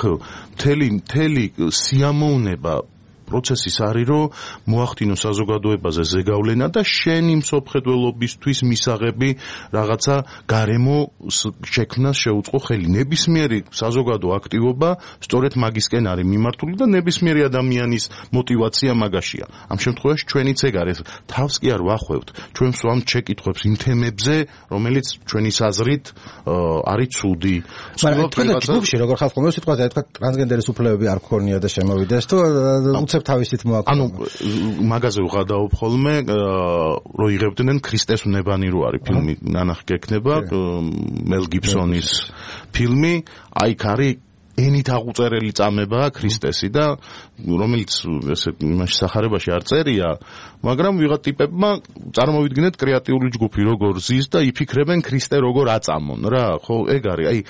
B: მთელი სიამოვნება პროცესის არის, რომ მოახდინო საზოგადოებაზე ზეგავლენა და შენი მსოფლმხედველობისთვის მისაღები რაღაცა გარემო შექმნას შეუწყო ხელი. ნებისმიერი საზოგადო აქტივობა სწორედ მაგისკენ არის მიმართული და ნებისმიერი ადამიანის мотиваცია მაგაშია. ამ შემთხვევაში ჩვენიც ეგ არის. თავს კი არ ვახვევთ. ჩვენ ვსვამთ შეკითხვებს იმ თემებზე, რომელიც ჩვენი საზრით არის ცუდი.
A: მაგრამ ჯგუფში როგორ ხალხო მე სიტყვაზე თქვა ტრანსგენდერის უფლებები არ გქონია და შემოვიდეს თუ თავისით მოაქვს.
B: ანუ მაგაზე ვღადაობ ხოლმე, რომ იღებდნენ ქრისტეს უნებანი რო არის ფილმი, ნანახი გექნება, მელ გიბსონის ფილმი, აი ქარი ენით აღუწერელი წამებაა ქრისტესი და რომელიც ესე იმაში სახარებაში არ წერია, მაგრამ ვიღა ტიპებმა წარმოვიდგინეთ კრეატიული ჯგუფი როგორ ზის და იფიქრებენ ქრისტე როგორ აწამონ რა, ხო ეგ არის, აი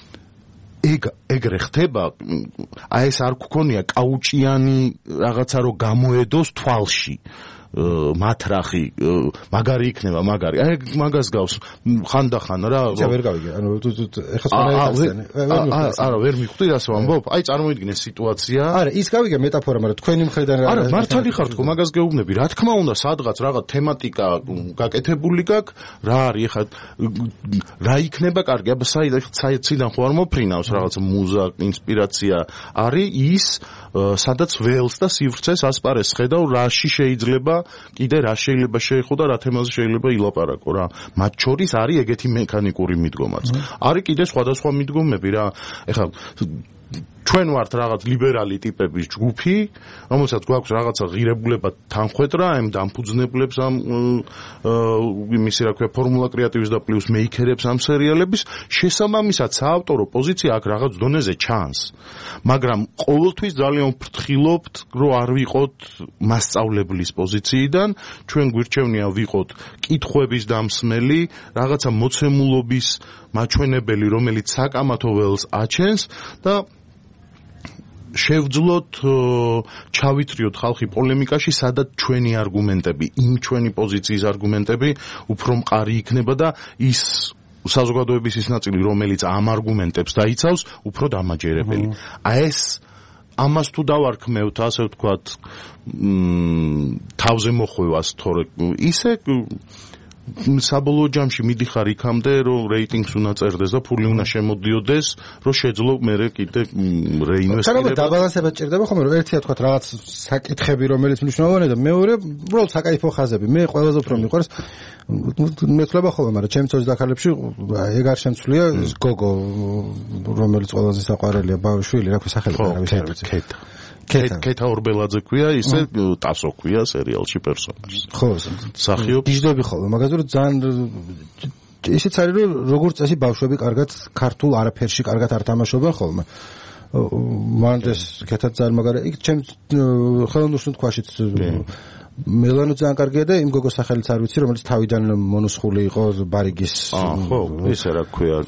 B: ეგრე ხდება, აი ეს არ გქონია კაუჭიანი რაღაცა რომ გამოედოს თვალში მათრახი მაგარი იქნება მაგარი. აი მაგას გავს ხანდახან რა.
A: ვერ გავიგე. ანუ ეხლა
B: არა ვერ მიხვდი ასე ვამბობ. აი წარმოიდგინე სიტუაცია.
A: არა ის გავიგე მეტაფორა, მაგრამ თქვენი მხრიდან
B: არა მართალი ხარ თქო მაგას გეუბნები. რა თქმა უნდა სადღაც რაღაც თემატიკა გაკეთებული გაქვს, რა არის ეხლა რა იქნება კარგი. აბა საიდან ხო არ მოფრინავს რაღაც მუზა, ინსპირაცია არის ის სადაც ველს და სივრცეს ასპარეს ხედავ რაში შეიძლება კიდე რა შეიძლება შეეხო და რა თემაზე შეიძლება ილაპარაკო რა. მათ შორის არის ეგეთი მექანიკური მიდგომაც. არის კიდე სხვადასხვა მიდგომები რა. ეხლა ჩვენ ვართ რაღაც ლიბერალი ტიპების ჯგუფი, რომელსაც გვაქვს რაღაცა ღირებულება თანხვედრა ამ დამფუძნებლებს ამ იმისი რა ქვია ფორმულა კრეატივის და პლუს მეიქერებს ამ სერიალების, შესაბამისად საავტორო პოზიცია აქ რაღაც დონეზე ჩანს. მაგრამ ყოველთვის ძალიან ვფრთხილობთ, რომ არ ვიყოთ მასწავლებლის პოზიციიდან, ჩვენ გვირჩევნია ვიყოთ კითხვების დამსმელი, რაღაცა მოცემულობის მაჩვენებელი, რომელიც საკამათო ველს აჩენს და შევძლოთ ჩავითრიოთ ხალხი პოლემიკაში, სადაც ჩვენი არგუმენტები, იმ ჩვენი პოზიციის არგუმენტები უფრო მყარი იქნება და ის საზოგადოების ის ნაწილი, რომელიც ამ არგუმენტებს დაიცავს, უფრო დამაჯერებელი. აი ეს ამას თუ დავარქმევთ, ასე ვთქვათ, თავზე მოხვევას, თორე ისე საბოლოო ჯამში მიდიხარ იქამდე, რომ რეიტინგს უნდა წერდეს და ფული უნდა შემოდიოდეს, რომ შეძლო მერე კიდე რეინვესტირება.
A: დაბალანსება ჭირდება ხოლმე, რომ ერთია თქვა რაღაც საკითხები, რომელიც მნიშვნელოვანია და მეორე უბრალოდ საკაიფო ხაზები. მე ყველაზე უფრო მიყვარს მეცლება ხოლმე, მაგრამ ჩემი ცოლის დაქალებში ეგ არ შემცვლია გოგო, რომელიც ყველაზე საყვარელია, ბავშვილი, რა ქვია სახელი არ ვიცი. კეთა
B: ორბელაძე ქვია, ისე ტასო ქვია სერიალში პერსონაჟს.
A: ხო,
B: მსახიობ
A: გიждები ხოლმე, მაგაზე რომ ძალიან ისიც არის, რომ როგორც წესი ბავშვები კარგად ქართულ არაფერში კარგად არ თამაშობენ ხოლმე. მანდეს კეთა ძალიან მაგარი, იქ ჩემ ხელოვნურ თქვაშიც მელანო ძალიან კარგია და იმ გოგოს სახელიც არ ვიცი, რომელიც თავიდან მონუსხული იყო ბარიგის.
B: ხო, ისე რა ქვია,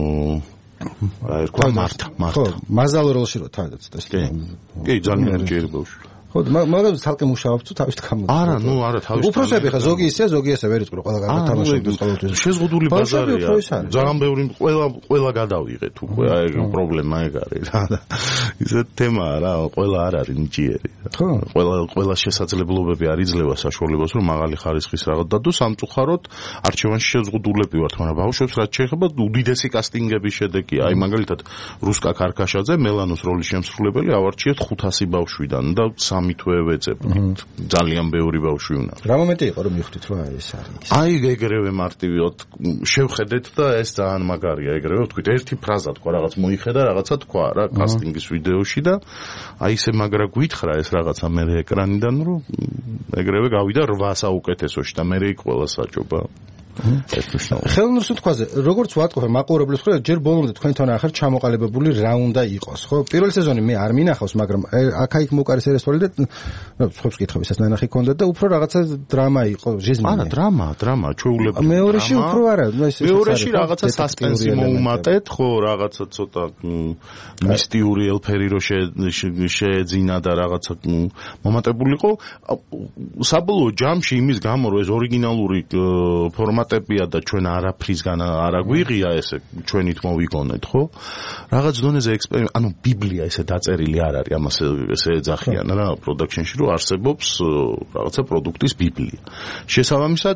B: ერქვა მართა.
A: ხო, მაზალ როლში რო თავადაც ეს.
B: კი, ძალიან ჯერ ბავშვი.
A: ხო, მაგრამ ცალკე მუშაობს თუ თავის გამოდის.
B: არა, არა, თავის.
A: უფროსები ხა ზოგი ისე, ზოგი ესე ვერ იტყვი, ყველა კარგად თამაშობს ყოველთვის.
B: შეზღუდული ბაზარია. ძალიან ბევრი ყველა გადავიღეთ უკვე, აი პრობლემა ეგ არის რა. ისე თემაა რა, ყველა არ არის ნიჭიერი.
A: ხო.
B: ყველა შესაძლებლობები არ იძლევა საშუალებას, რომ მაღალი ხარისხის რაღაც დადო, სამწუხაროდ არჩევანში შეზღუდულები ვართ, მაგრამ ბავშვებს რაც შეეხება უდიდესი კასტინგების შედეგია. აი მაგალითად რუსკა კარკაშაძე მელანოს როლის შემსრულებელი ავარჩიეთ 500 ბავშვიდან და თვე ვეძებთ. ძალიან ბევრი ბავშვი უნდა.
A: რა მომენტი იყო რომ მივხვდით რომ ეს არის?
B: აი ეგრევე მარტივად შევხედეთ და ეს ძალიან მაგარია ეგრევე ვთქვით ერთი ფრაზა თქვა რაღაც მოიხედა რაღაცა თქვა რა კასტინგის ვიდეოში და აი ესე მაგრა გვითხრა ეს რაღაცა მე ეკრანიდან რომ ეგრევე გავიდა 8 საუკეთესოში და მე იქ ყველა საჭობა.
A: ხელოვნურ სიტყვაზე როგორც ვატყობ მაყურებლის ხოლმე ჯერ ბოლომდე თქვენთან ახერ ჩამოყალიბებული რა უნდა იყოს ხო პირველი სეზონი მე არ მინახავს მაგრამ აქ-იქ მოკარი სერიალი და სხვებს კითხები ეს ნანახი კონდეთ და უფრო რაღაცა დრამა იყო ჟიზმი
B: არა დრამა ჩვეულებრივი
A: მეორეში უფრო არა
B: მეორეში რაღაცა სასპენსი მოუმატეთ ხო რაღაცა ცოტა მისტიური ელფერი რო შეეძინა და რაღაცა მომატებულიყო საბოლოო ჯამში იმის გამო რომ ეს ორიგინალური ფორმატებია და ჩვენ არაფრისგან არ აგვიღია ესე ჩვენით მოვიგონეთ ხო რაღაც დონეზე ანუ ბიბლია ესე დაწერილი არ არის ამას ესე ეძახიან რა პროდაქშენში რომ არსებობს რაღაცა პროდუქტის ბიბლია შესაბამისად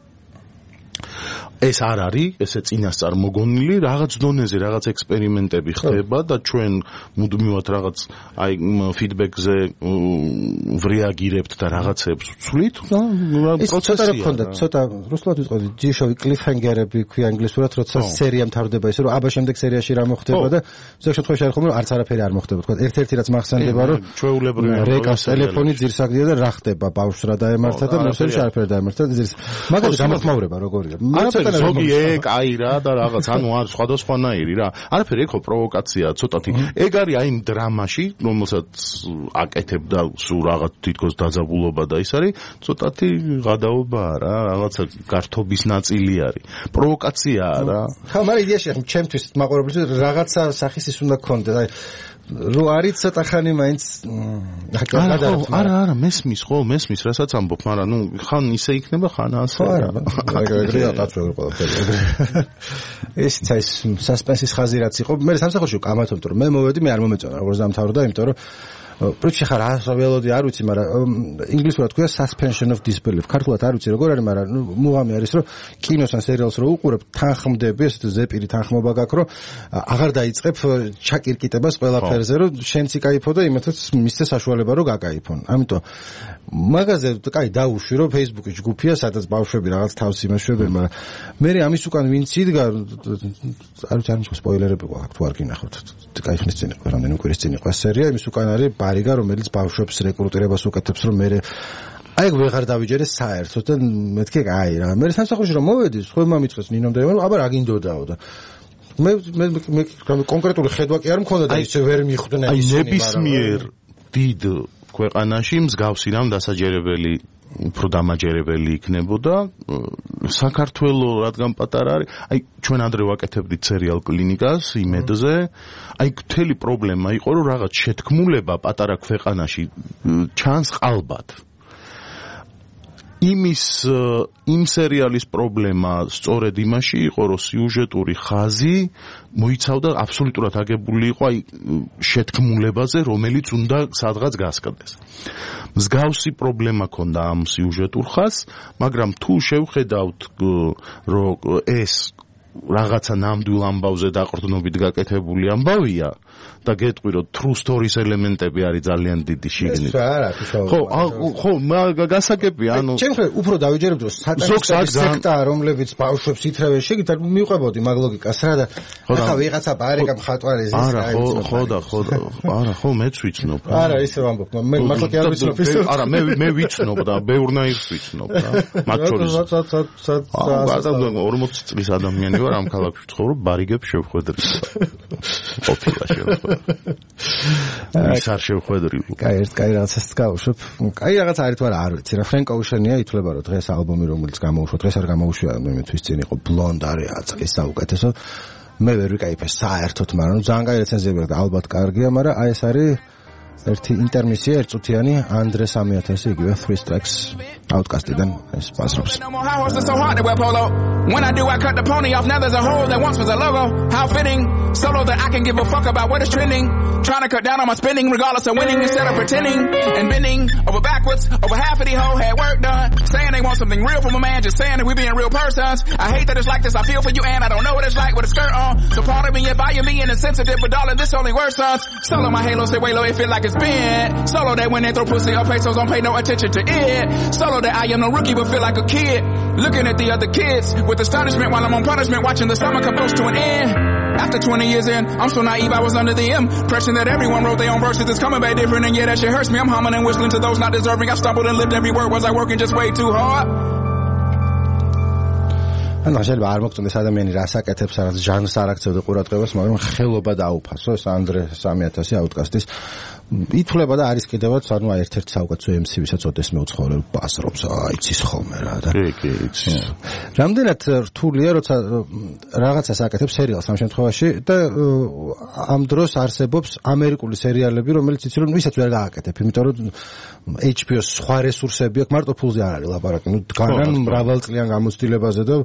B: ეს არ არის, ესე წინასწარ მოგონილი, რაღაც დონეზე რაღაც ექსპერიმენტები ხდება და ჩვენ მუდმივად რაღაც აი ფიდბექზე ვრეაგირებთ და რაღაცებს ვცვლით და პროცესია.
A: ცოტა გქონდა, ცოტა რუსულად ვიტყოდი, ჯიშოვი კლიფჰენგერები ქვია ინგლისურად, როცა სერია მთავრდება ისე რომ აბა შემდეგ სერიაში რა მოხდება და ზოგ შემთხვევაში არის ხომ არც არაფერი არ მოხდება, თქვა ერთ-ერთი რაც მახსენდება რომ
B: ჩვეულებრივი
A: რეკას ტელეფონი ძირსაგდია და რა ხდება ბავშვს რა დაემართა და მოსელში არაფერი დაემართა ძირს. მაგალითად გამოხმაურება როგორია?
B: ზოგი ეგ აი რა და რაღაც ანუ არ სხვადასხვანაირი რა არაფერი ეგ ხო პროვოკაციაა ცოტათი ეგ არის აი იმ დრამაში რომელსაც აკეთებდა სულ რაღაც თითქოს დაძაბულობა და ის არის ცოტათი გადაობაა რა რაღაცა გართობის ნაწილი არის პროვოკაციაა რა
A: ხა მაგრამ იდეაში ჩემთვის მაყურებელს რაღაცა სახის ის უნდა გქონდეს აი რო არის ცოტა ხანი მაინც
B: არა მესმის ხო მესმის რასაც ამბობ მაგრამ ნუ ხან ისე იქნება ხან ასე
A: ეგრეა დაწვევი ყველაფერი ეს სასპენსის ხაზი რაც იყო მე სამსახურში კამათობთ რომ მე მოვედი მე არ მომეწონა როგორც დამთავრდა იმიტომ რომ პრინციპში ხარ ველოდი არ ვიცი მაგრამ ინგლისურად ქვია suspension of disbelief ქართულად არ ვიცი როგორ არის მაგრამ მუღამი არის რომ კინოს ან სერიალს რო უყურებ თანხმდები ესეთ ზეპირი თანხმობა გაქვს რომ აღარ დაიწყებ ჩაკირკიტებას ყველაფერზე რომ შენც იკაიფო და იმათაც მისცე საშუალება რომ გაკაიფონ ამიტომ მაგაზე კაი დაუშვი რომ Facebook-ი ჯგუფია სადაც ბავშვები რაღაც თავს იმეშვებენ მაგრამ მე ამის უკან ვინც იდგა არ ვიცი არ მის სპოილერები გვაქვს თუ არ გინახავთ კაი ხნის წინ იყო რამდენი კვირის წინ იყო სერია იმის უკან არის ბარიგა რომელიც ბავშვებს რეკრუტირებას უკეთებს რომ მე აი ვეღარ დავიჯერე საერთოდ და მეთქე აი რა მე სამსახურში რომ მოვედი სხვა მომიწეს ნინომდა იმან აბა რა გინდოდაო და მე კონკრეტული ხედვა კი არ მქონდა და ისე ვერ მიხვდნენ
B: აი ნებისმიერ დიდ ქვეყანაში მსგავსი რამ დასაჯერებელი უფრო დამაჯერებელი იქნებოდა საქართველოს რადგან პატარა არის აი ჩვენ ადრე ვაკეთებდით სერიალ კლინიკას იმედზე აი მთელი პრობლემა იყო რომ რაღაც შეთქმულება პატარა ქვეყანაში ჩანს ყალბად იმ სერიალის პრობლემა სწორედ იმაში იყო რომ სიუჟეტური ხაზი მოიცავდა აბსოლუტურად აგებული იყო აი შეთქმულებაზე რომელიც უნდა სადღაც გასკდეს მსგავსი პრობლემა ქონდა ამ სიუჟეტურ ხაზს მაგრამ თუ შევხედავთ რომ ეს რაღაცა ნამდვილ ამბავზე დაყრდნობით გაკეთებული ამბავია და გეტყვი რომ true stories ელემენტები არის ძალიან დიდი შიგნით. ხო, გასაგებია, ანუ
A: ჩემ უფრო დავიჯერებდი რომ სატანისტების სექტა რომლებიც ბავშვებს ითრევენ შეგით არ მივყვებოდი მაგ ლოგიკას რა და ახლა ვიღაცა ბარეკა მხატვარი ზის
B: არა, ხო, მეც ვიცნობ.
A: არა, ისე ვამბობ, მე მართლა კი არ ვიცნობ ის.
B: არა, მე ვიცნობ და ბევრნაირს ვიცნობ და მათ შორის 40 წლის ადამიანი ვარ ვარ ამ ქალაქში ვცხოვრობ, ბარიგებს შევხვედრი. ყოფილა შევხვედრი. ის არ შევხვედრი.
A: კაი რაღაცას გავუშვებ. კაი რაღაც არის თუ არ ვიცი რა ფრენკ ოუშენია ითვლება რომ დღეს ალბომი რომელიც გამოუშვა, დღეს არ გამოუშვია, მე თვის წინ იყო Blonde არის აწყის საუკეთესო. მე ვერ ვიკაიფე საერთოდ, მაგრამ ძალიან კაი რეცენზიები და ალბათ კარგია, მაგრამ აი ეს არის ერთი ინტერმისია ერთწუთიანი Andre 3000 იგივე 3 tracks Outcast-დან ეს პასრობს. When I do I cut the pony off, now there's a hole that once was a logo. How fitting, solo that I can give a fuck about what is trending. Trying to cut down on my spending regardless of winning instead of pretending and bending over backwards over half of these hoes had work done. Saying they want something real from a man, just saying that we being real persons. I hate that it's like this, I feel for you and I don't know what it's like with a skirt on. So pardon me if I am being insensitive, but darling, this only worsens. Solo my halo say way low, it feel like it's been. Solo that when they throw pussy or pesos, don't pay no attention to it. Solo that I am no rookie but feel like a kid. Looking at the other kids with astonishment while I'm on punishment, watching the summer come close to an end. After 20 years in, I'm so naive I was under the impression that everyone wrote their own verses. It's coming back different and yeah, that shit hurts me. I'm humming and whistling to those not deserving. I stumbled and lived every word. Was I working just way too hard? ანუ შეიძლება არ მოგწონდეს ადამიანი რას აკეთებს, რაღაც ჟანრს არ აქცევდა ყურადღებას, მაგრამ ხელობა დაუფასო ეს Andre 3000 Outcast-ის ითვლება და არის კიდევაც, ანუ ერთ-ერთი საუკეთესო MC, ვისაც ოდეს მე უცხოვრებ პასრობს, იცის ხოლმე რა და.
B: კი, იცის.
A: რამდენად რთულია, როცა რაღაცას აკეთებს სერიალს ამ შემთხვევაში და ამ დროს არსებობს ამერიკული სერიალები, რომელიც იცი რომ ვისაც ვერ გააკეთებ, იმიტომ რომ HBO-ს სხვა რესურსები აქვს, მარტო ფულზე არ არის ლაპარაკი. ნუ დგანან მრავალწლიან გამოცდილებაზე და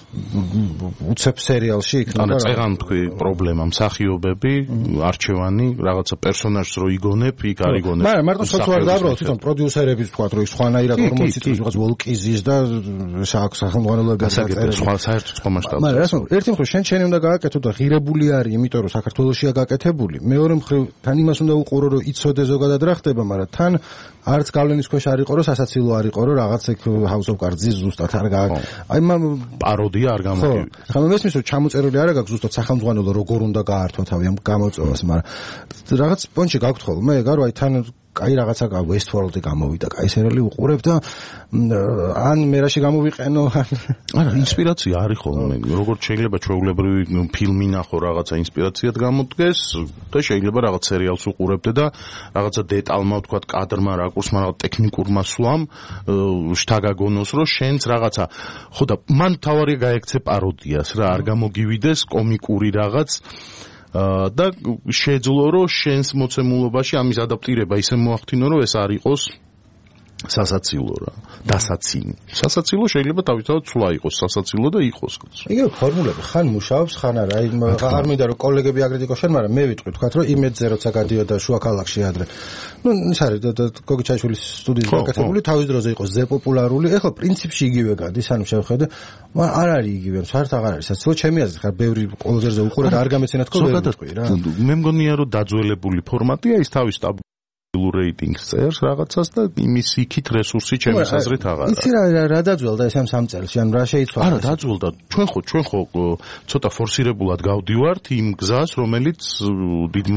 A: უცებ სერიალში იქნება.
B: ანუ წეგან თქვი პრობლემა მსახიობები, არჩევანი, რაღაცა პერსონაჟს რო იგონებ, იქ არ იგონებ.
A: მაგრამ მარტო სოციალ დაბრალ თვითონ პროდიუსერები თქვა რომ ის სხვანაირად 40 წლის რაღაც ვოლკიზის და სახელმწიფო
B: გასაკეთებს სხვა საერთოდ სხვა მასშტაბში.
A: მაგრამ რას ერთი მხრივ შენი უნდა გააკეთო და ღირებული არის, იმიტომ რომ საქართველოსია გაკეთებული. მეორე მხრივ თან იმას უნდა უყურო რომ იცოდე ზოგადად რა ხდება, მაგრამ თან არც გავლენის ქვეშ არ იყო რომ სასაცილო არ იყო რომ რაღაც ეგ House of Cards-ის ზუსტად არ აი
B: პაროდია არ გამოგივიდა.
A: ხომ მესმის რომ ჩამოწერილი არ აქვს ზუსტად სახელმწიფო როგორ უნდა გაართვა თავი ამ გამოწვევას, მაგრამ რაღაც პონჩი გაქვთ ხოლმე ეგ არ აი თან კაი რაღაცა Westworld-ი გამოვიდა, კაი სერიალი უყურებ და ან მე რაში გამოვიყენო
B: არა ინსპირაცია არის ხოლმე როგორც შეიძლება ჩვეულებრივი ფილმი ნახო რაღაცა ინსპირაციად გამოდგეს და შეიძლება რაღაც სერიალს უყურებდე და რაღაცა დეტალმა ვთქვა კადრმა რაკურსმა რაღაც ტექნიკურმა სვამ შთაგაგონოს რომ შენც რაღაცა ხო და მან თავარია გაექცე პაროდიას რა არ გამოგივიდეს კომიკური რაღაც და შეძლო რომ შენს მოცემულობაში ამის ადაპტირება ისე მოახდინო რომ ეს არ იყოს სასაცილო რა დასაცინი სასაცილო შეიძლება თავისთავად სულა იყოს სასაცილო და იყოს
A: იგივე ფორმულები ხან მუშაობს ხან არა არ მინდა რომ კოლეგები აკრიტიკოს შენ მაგრამ მე ვიტყვი თქვათ რომ იმედზე როცა გადიოდა შუა ქალაქში ადრე ნუ ის არის გოგი ჩაიშვილის სტუდიის გაკეთებული თავის დროზე იყო ზე პოპულარული ეხლა პრინციპში იგივე გადის ანუ შევხედე მაგრამ არ არის იგივე საერთოდ აღარ არის სასაცილო ჩემი აზრით ხარ ბევრი კოლოზერზე უყურე და არ გამეცენა თქო ვერ ვიტყვი რა
B: მე მგონია რომ დაძველებული ფორმატია ის თავის რეიტინგს წერს რაღაცას და იმის იქით რესურსი ჩემი აზრით აღარა.
A: იცი რა დაძველდა ეს ამ 3 წელში, ან რა შეიცვალა?
B: არა, დაძველდა. ჩვენ ხო ცოტა ფორსირებულად გავდივართ იმ გზას, რომელიც დიდმა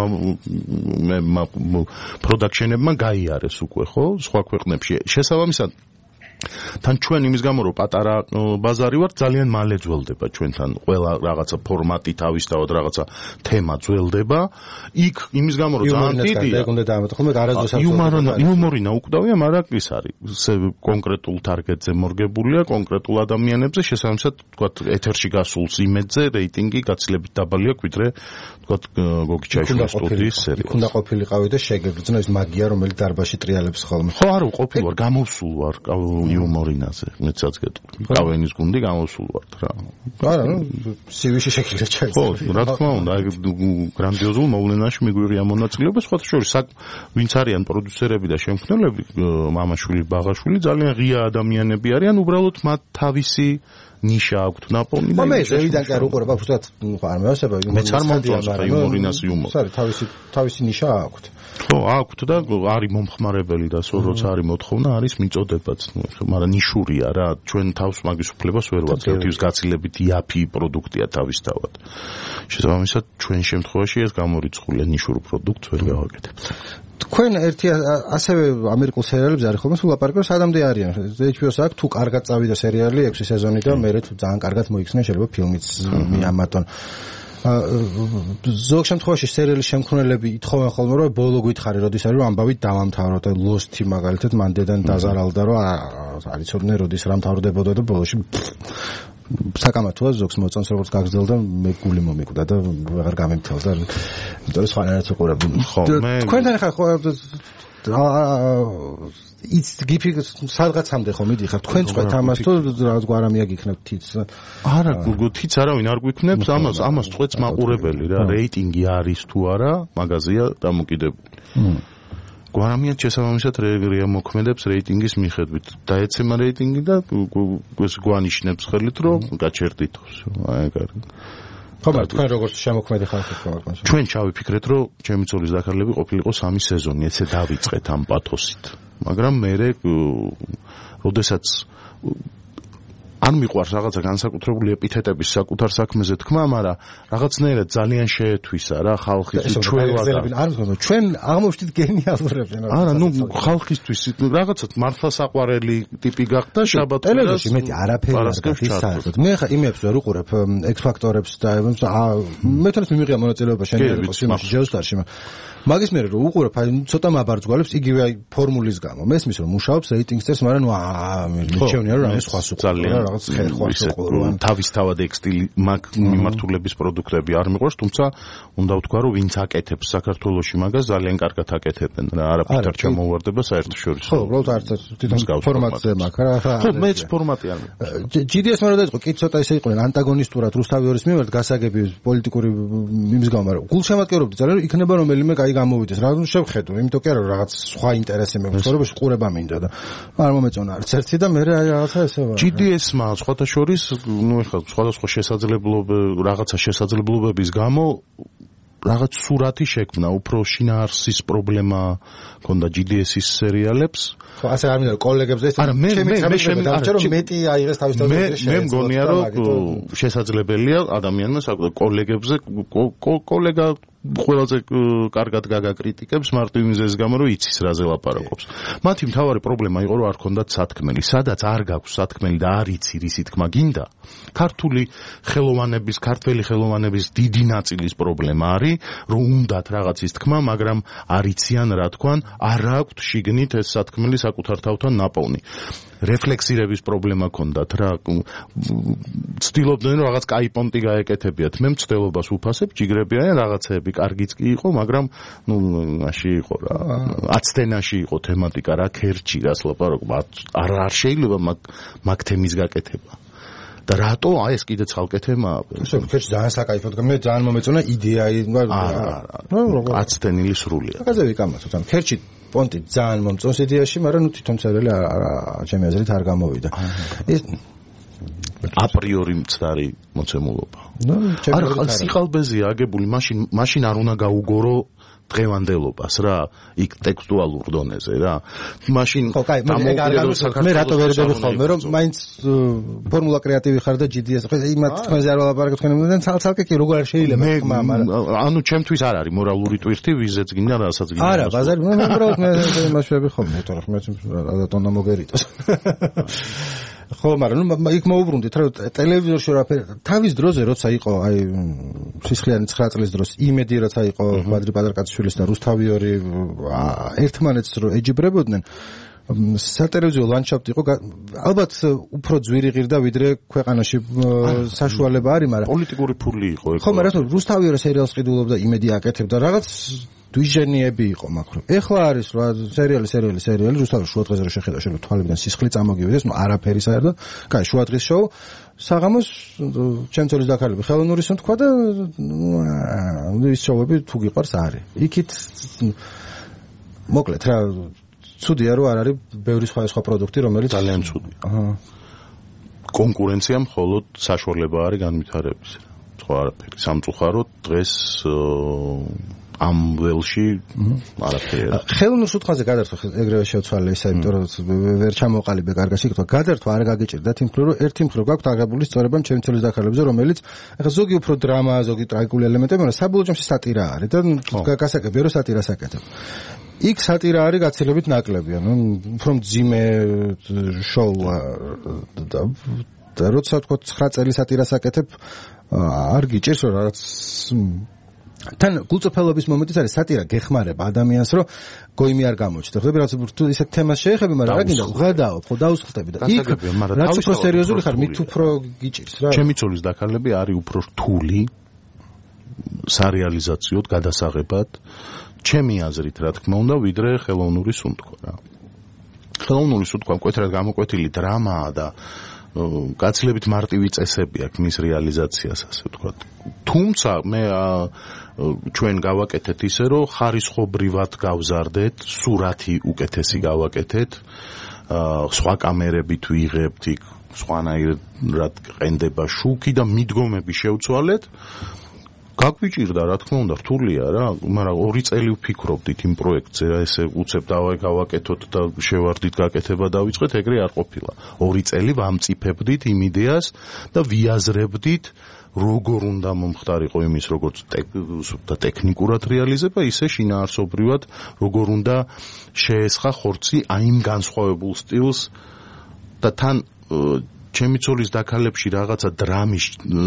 B: პროდაქშენებმა გაიარეს უკვე, ხო? სხვა ქვეყნებში. შესაბამისად თან ჩვენ იმის გამო რომ პატარა ბაზარი ვართ ძალიან მალე ძველდება ჩვენთან ყველა რაღაცა ფორმატი თავისთავად რაღაცა თემა ძველდება იქ იმის გამო რომ ძალიან დიდია
A: უნდა დაამატო ხოლმე არასდროს
B: იუმორინა უკვდავია მაგრამ ის არის კონკრეტულ ტარგეტზე მორგებულია კონკრეტულ ადამიანებზე შესაბამისად თქვა ეთერში გასულს იმედზე რეიტინგი გაცილებით დაბალია ვიდრე თქვა გოგი ჩაიშვილის სტუდიის სერიალი
A: უნდა ყოფილიყავი და შეგებრძნო ის მაგია რომელიც დარბაზში ტრიალებს ხოლმე
B: ხო არა ყოფილ ვარ გამოვსულ ვარ იუმორინაზე მეცაც გეტყვი კავენის გუნდი გამოსულ ვარ რა
A: არა CV-ში შეგიძლია ჩაიწერო
B: ხო რა თქმა უნდა აი გრანდიოზულ მოვლენაში მიგვიღია მონაწილეობა სხვათა შორის ვინც არიან პროდიუსერები და შემქმნელები მამაშვილი ბაღაშვილი ძალიან ღია ადამიანები არიან უბრალოდ მათ თავისი ნიშა აქვთ ნაპოვნი და
A: მე ზევიდან კი არ უყურებ აბსოლუტურად არ მეოსება
B: მეც არ მომწონს იუმორინას იუმორი
A: არის თავისი ნიშა აქვთ
B: ხო აქვთ და არის მომხმარებელი და როცა არის მოთხოვნა არის მიწოდებაც მაგრამ ნიშურია რა ჩვენ თავს მაგის უფლებას ვერ ვაძლევთ ის გაცილებით იაფი პროდუქტია თავისთავად შესაბამისად ჩვენ შემთხვევაში ეს გამორიცხულია ნიშურ პროდუქტს ვერ გავაკეთებთ
A: თქვენ ერთი ასევე ამერიკულ სერიალებს არის ხოლმე სულ ლაპარაკობ სადამდე არიან HBO-ს აქვს თუ კარგად წავიდა სერიალი 6 სეზონი და მე თუ ძალიან კარგად მოიქცნენ შეიძლება ფილმიც მიამატონ ზოგ შემთხვევაში სერიალის შემქმნელები ითხოვენ ხოლმე რომ ბოლო გითხარი როდის არის რომ ამბავით დავამთავროთ და Lost-ი მაგალითად მანდედან დაზარალდა რომ არ იცოდნენ როდის რა მთავრდებოდა და ბოლოში საკამათოა ზოგს მოწონს როგორც გაგრძელდა მე გული მომიკვდა და ვეღარ გამემთელდა იმიტომ რომ სხვანაირად ვიყურებ თქვენთან ხარ ხო იც გიფი სადღაცამდე ხო მიდიხარ თქვენ წვეთ ამას თუ რაღაც გვარამია გიქნებთ თიც
B: არა თიც არავინ არ გვიქნებს ამას წვეთს მაყურებელი რა რეიტინგი არის თუ არა მაგაზია დამოკიდებული გვარამია შესაბამისად რეაგირია მოქმედებს რეიტინგის მიხედვით დაეცემა რეიტინგი და ეს გვანიშნებს ხელით რომ გაჩერდითოს აი ეგ არის
A: ხომ თქვენ როგორც შემოქმედი ხალხი ხართ
B: ჩვენ ჩავიფიქრეთ რომ ჩემი ცოლის დაქარლები ყოფილიყო 3 სეზონი ესე დავიწყეთ ამ პათოსით მაგრამ მე როდესაც არ მიყვარს რაღაცა განსაკუთრებული ეპითეტების საკუთარ საქმეზე თქმა, მაგრამ რაღაცნაირად ძალიან შეეთვისა რა ხალხის ჩვეულა.
A: ჩვენ აღმოჩნდით გენიალურები.
B: არა, ნუ ხალხისთვის რაღაცა მართლასაყვარელი ტიპი გახდა შაბათს.
A: ტელევიზიაში მეტი არაფერი არ გაიხსნა. მე ხა იმებს ვერ უყურებ X Factor-ებს და მე თვითონ მიმიღია მონაწილეობა შენერგოს ფილმში ჯეოსტარში. მაგის მერე რომ უყურებ, აი ცოტა მაბარძგვალებს იგივე აი ფორმულის გამო. მესმის რომ მუშაობს რეიტინგს წერს, მაგრამ ნუ მიჩვენია რომ რამე სხვას უყურებ. რაღაც ხერხვას უყურებ.
B: თავისთავად ექსტილი მიმართულების პროდუქტები არ მიყვარს, თუმცა უნდა ვთქვა რომ ვინც აკეთებს საქართველოში მაგას ძალიან კარგად აკეთებენ რა, არაფერ არ ჩამოუვარდება საერთაშორისო.
A: ხო, უბრალოდ არც თვითონ ფორმატზე მაქვს რა.
B: ხო, მეც ფორმატი არ
A: მიყვარს. GDS მე რა დაიწყო, კი ცოტა ისე იყვნენ ანტაგონისტურად რუსთავიორის მიმართ გასაგები პოლიტიკური იმის გამო, მაგრამ გულშემატკივრობდი ძალიან, რომ იქნება რომელიმე კაი გამოვიდეს. რა შევხედო, იმიტომ კი არა რომ რაღაც სხვა ინტერესი მექვს, ცხოვრებაში ყურება მინდა და არ მომეწონა არც ერთი და მე რაღაცა ესე ვარ.
B: GDS-მა სხვათა შორის, ნუ ეხლა სხვადასხვა რაღაცა შესაძლებლობების გამო რაღაც სურათი შექმნა, უფრო შინაარსის პრობლემა ქონდა GDS-ის სერიალებს.
A: ხო, ასე არ მინდა კოლეგებზე ეს მეტი აიღეს თავისთავად
B: მე მგონია რომ შესაძლებელია ადამიანმა კოლეგებზე კოლეგა ყველაზე კარგად გაგაკრიტიკებს მარტო იმის გამო რომ იცის რაზე ლაპარაკობს. მათი მთავარი პრობლემა იყო რომ არ ქონდათ სათქმელი. სადაც არ გაქვს სათქმელი და არ იცი რისი თქმა გინდა, ქართული ხელოვანების დიდი ნაწილის პრობლემა არის, რომ უნდათ რაღაცის თქმა, მაგრამ არ იციან რა თქვან, არ აქვთ შიგნით ეს სათქმელი საკუთარ თავთან ნაპოვნი. რეფლექსირების პრობლემა ქონდათ რა. ცდილობდნენ რომ რაღაც კაი პონტი გაეკეთებიათ. მე მცდელობას ვუფასებ, ჯიგრებიან რაღაცეები კარგიც კი იყო, მაგრამ ნუ მაში იყო რა. აცდენაში იყო თემატიკა რა, ქერჩი რას ლაპარაკობა. არ შეიძლება მაგ თემის გაკეთება. და რატო აი ეს კიდე ცალკე თემაა.
A: ესე ქერჩი ძალიან საკაიფოდ, მე ძალიან მომეწონა იდეა.
B: აცდენილი სრულია.
A: მაგაზე ვიკამათოთ, ან ქერჩი პონტი ძალიან მომწონს იდეაში, მაგრამ ნუ თვითონ სერიალი ჩემი აზრით არ გამოვიდა. ეს
B: აპრიორი მცდარი მოცემულობა. არ სიყალბეზია აგებული, მაშინ არ უნდა გაუგორო დღევანდელობას რა, იქ ტექსტუალურ დონეზე რა. მაშინ
A: მე რატო ვერ დები ხოლმე რომ მაინც ფორმულა კრეატივი ხარ და GDS ხო იმათ თქვენზე არ ვალაპარაკობ თქვენ ცალ-ცალკე კი როგორ შეიძლება თქმა, მაგრამ
B: ანუ ჩემთვის არ არის მორალური ტვირთი, ვიზეც გინდა, რასაც გინდა.
A: არა, ბაზარი მე უბრალოდ მე იმაშები ხოლმე, თორე მე რატომ მოგერიტოს. ხო, მაგრამ ნუ იქ მოუბრუნდით რა ტელევიზორში რაფერი თავის დროზე როცა იყო აი სისხლიანი 9 წლის დროს იმედი როცა იყო ბადრი პატარკაციშვილის და რუსთავიორი ერთმანეთს რო ეჯიბრებოდნენ სატელევიზიო ლანდშაფტი იყო ალბათ უფრო ძვირი ღირდა ვიდრე ქვეყანაში საშუალება არის, მაგრამ
B: პოლიტიკური ფული იყო ეგ.
A: ხო, მაგრამ რუსთავიორი სერიალს ყიდულობდა იმედი აკეთებდა რაღაც დვიჟენიები იყო მაგრამ ეხლა არის რა სერიალი რუსთავის შუადღეზე რო შეხედა შეიძლება თვალებიდან სისხლი წამოგივიდეს, ნუ არაფერი საერთოდ. კაი, შუადღის შოუ საღამოს ჩემ ცოლის დაქარლები ხელოვნურის თქვა და ის შოუები თუ გიყვარს არის. იქით მოკლედ რა ცუდია რომ არ არის ბევრი სხვა პროდუქტი რომელიც
B: ძალიან ცუდია. კონკურენცია მხოლოდ საშუალება არის განვითარების. სხვა არაფერი. სამწუხაროდ დღეს ამ ველში არაფერი.
A: ხელოვნურ სუთხაზე გადართვა ეგრევე შევცვალე ისა, იმიტომ რომ ვერ ჩამოყალიბე კარგაში, თქვა გადართვა არ გაგიჭირდათ იმ მხრივ, რომ ერთი მხრივ გაქვთ აღებული სწორება ჩემი ცოლის დაქარლებზე, რომელიც ახლა ზოგი უფრო დრამა, ზოგი ტრაგიკული ელემენტები, მაგრამ საბოლოო ჯამში სატირა არის და გასაკეთებია რომ სატირას აკეთებ. იქ სატირა არის გაცილებით ნაკლები, ანუ უფრო მძიმე შოუა და როცა თქო 9 წელი სატირას აკეთებ, არ გიჭირს რომ რაღაც თან გულწრფელობის მომენტიც არის სატირა გეხმარება ადამიანს რომ გოიმი არ გამოჩნდეს. ხდები რაც თუ ისეთ თემას შეეხები, მაგრამ რა გინდა ვღადაობ, ხო დავუსხლტები და იქ რაც უფრო სერიოზული ხარ, მით უფრო გიჭირს რა.
B: ჩემი ცოლის დაკარლები არის უფრო რთული სარეალიზაციოდ გადასაღებად. ჩემი აზრით, რა თქმა უნდა, ვიდრე ხელოვნური სუნთქვა რა. ხელოვნური სუნთქვა მკვეთრად გამოკვეთილი დრამაა და გაცილებით მარტივი წესები აქვს მის რეალიზაციას, ასე ვთქვათ. თუმცა მე ჩვენ გავაკეთეთ ისე, რომ ხარისხობრივად გავზარდეთ, სურათი უკეთესი გავაკეთეთ, სხვა კამერებით ვიღებთ იქ, სხვანაირად ყენდება შუქი და მიდგომები შევცვალეთ. გაგვიჭირდა, რა თქმა უნდა, რთულია რა, მაგრამ 2 წელი ვფიქრობდით იმ პროექტზე, რა ესე უცებ გავაკეთოთ და შევარდით გაკეთება დავიწყეთ, ეგრე არ ყოფილა. 2 წელი ვამწიფებდით იმ იდეას და ვიაზრებდით, როგორ უნდა მომხდარიყო იმის, როგორც ტექნიკურად რეალიზება, ისე შინაარსობრივად, როგორ უნდა შეესხა ხორცი აიმ განსხვავებულ სტილს და თან ჩემი ცოლის დაკალებში რაღაცა დრამის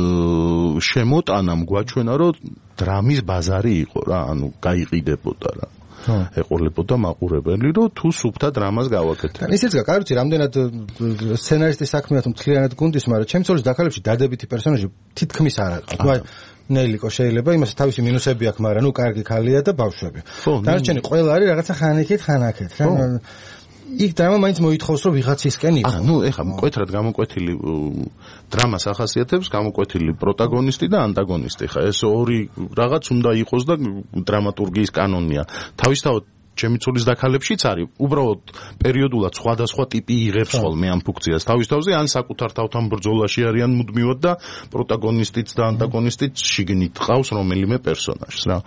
B: შემოტანამ გვაჩვენა, რომ დრამის ბაზარი იყო რა, ანუ გაიყიდებოდა რა. ეყოლებოდა მაყურებელი, რომ თუ სუფთა დრამას გავაკეთებ.
A: ისიც გაკარუცი, რამდენად სცენარისტის საქმეა თუ მთლიანად გუნდის, მაგრამ ჩემი ცოლის დაკალებში დადებითი პერსონაჟი თითქმის არ აქვს. ნუ ნელიკო შეიძლება იმას თავისი მინუსები აქვს, მაგრამ ნუ კარგი ქალია და ბავშვები. დარჩენი ყველა არის რაღაცა ხანიქით, ხანაკეთ. იქ დრამა მაინც მოითხოვს რომ ვიღაცისკენ იყო.
B: ნუ ეხლა მკვეთრად გამოკვეთილი დრამას ახასიათებს გამოკვეთილი პროტაგონისტი და ანტაგონისტი. ხა ეს ორი რაღაც უნდა იყოს და დრამატურგიის კანონია. თავისთავად ჩემი ცოლის დაკალებშიც არის, უბრალოდ პერიოდულად სხვადასხვა ტიპი იღებს ხოლმე ამ ფუნქციას თავისთავზე, ან საკუთარ თავთან ბრძოლაში არიან მუდმივად და პროტაგონისტიც და ანტაგონისტიც შიგნით ყავს რომელიმე პერსონაჟს რა.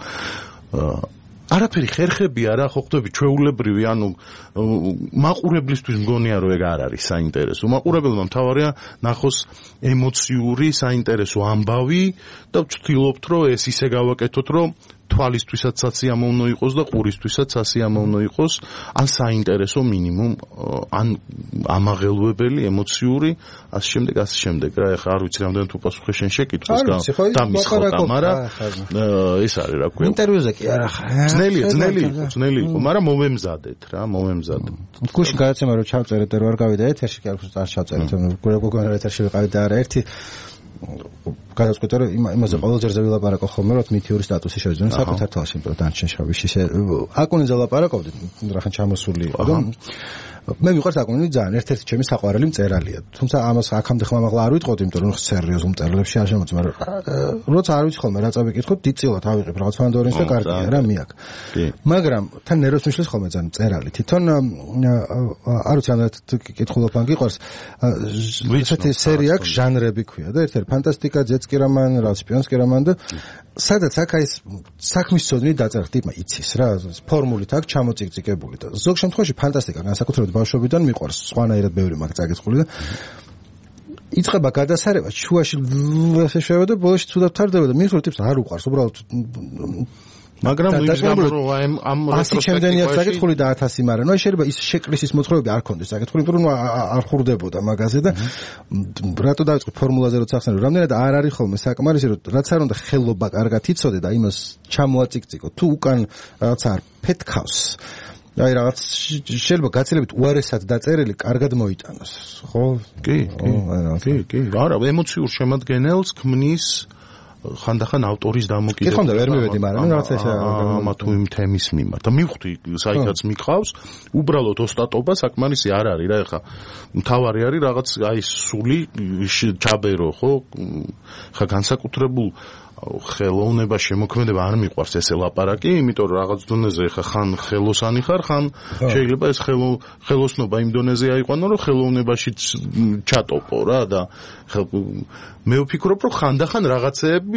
B: არაფერი ხერხები არა, ხო ხდები ჩვეულებრივი, ანუ მაყურებლისთვის მგონია რომ ეგ არ არის საინტერესო. მაყურებელმა მთავარია ნახოს ემოციური, საინტერესო ამბავი და ვცდილობთ რომ ეს ისე გავაკეთოთ, რომ თვალისთვისაც სასიამოვნო იყოს და ყურისთვისაც სასიამოვნო იყოს, ან საინტერესო მინიმუმ, ან ამაღელვებელი, ემოციური, ასე შემდეგ რა. ეხლა არ ვიცი რამდენად უპასუხე შენ შეკითხვას და მისხოდა, მაგრამ ეს არის რა ქვია.
A: ინტერვიუზე კი არა ხარ.
B: ძნელი იყო, მაგრამ მომემზადეთ რა, მომემზადეთ.
A: გუშინ გადაცემა რომ ჩავწერეთ და არ გავიდა ეთერში, კი არ ჩავწერეთ, გოგონა ეთერში ვიყავით და არა ერთი გადაწყვეტა რომ იმაზე ყოველ ჯერზე ვილაპარაკო ხოლმე რომ მითიური სტატუსი შევიძინო საკუთარ თვალში, იმიტომ რომ დანარჩენ შავიში აკუნიძე ვილაპარაკობდით, რახან ჩამოსული იყო და მე მიყვარს აკუნინი ძალიან, ერთ-ერთი ჩემი საყვარელი მწერალია. თუმცა ამას აქამდე ხმამაღლა არ ვიტყოდი, იმიტომ რომ სერიოზულ მწერლებში არ შემოწმ, მაგრამ როცა არ ვიცი ხოლმე რა წავიკითხოთ, დიწილად ავიღებ რაღაც ფანდორინს და კარგია რა მიაკ. მაგრამ თან ნერვს მიშლის ხოლმე ძალიან მწერალი. თვითონ არ ვიცი ამდენად კითხულობ ან გიყვარს ესეთი სერია აქვს, ჟანრები ქვია და ერთ-ერთი ფანტასტიკა, ძეცკი რომანი, რა სპიონსკი რომანი და სადაც აქ აი საქმის ცოდნით დაწერთ ტიპმა იცის რა, ფორმულით აქ ჩამოწიკწიკებული და ზოგ შემთხვევაში ფანტასტიკა განსაკუთრებით ბავშვობიდან მიყვარს, სხვანაირად ბევრი მაგ წაკითხული და იწყება გადასარება, შუაში ესე შევა და ბოლოში ცუდად თარდება და მიხვდით ტიპს არ უყვარს, უბრალოდ
B: მაგრამ ის გამო რომ ამ
A: რესტროსპექტივაში საკითხული და 1000, მაგრამ ნუ შეიძლება ის შეკრისის მოთხრობები არ ქონდეს საკითხული, იმიტომ რომ არ ხურდებოდა მაგაზე და რატო დავიწყე ფორმულაზე როცა ახსენე, რომ რამდენად არ არის ხოლმე საკმარისი, რომ რაც არ უნდა ხელობა კარგად იცოდე და იმას ჩამოაწიკწიკო, თუ უკან რაღაც არ ფეთქავს. აი რაღაც შეიძლება გაცილებით უარესად დაწერილი კარგად მოიტანოს, ხო?
B: კი. არა, ემოციურ შემადგენელს ქმნის ხანდახან ავტორის დამოკიდებულება.
A: კი ხონდა ვერ მივედი, მაგრამ რაღაც ეს
B: ამა თუ იმ თემის მიმართ. და მივხვდი, საერთოდ მიყავს, უბრალოდ ოსტატობა საკმარისი არ არის რა, ეხა მთავარი არის რაღაც აი სული ჩაბერო, ხო? ხა განსაკუთრებულ ხელოვნება შემოქმედება არ მიყვარს ეს ლაპარაკი, იმიტომ რომ რაღაც დონეზე ხა ხან ხელოსანი ხარ, ხან შეიძლება ეს ხელოსნობა იმ დონეზე აიყვანო, რომ ხელოვნებაშიც ჩატოპო რა და მე ვფიქრობ, რომ ხანდახან რაღაცეები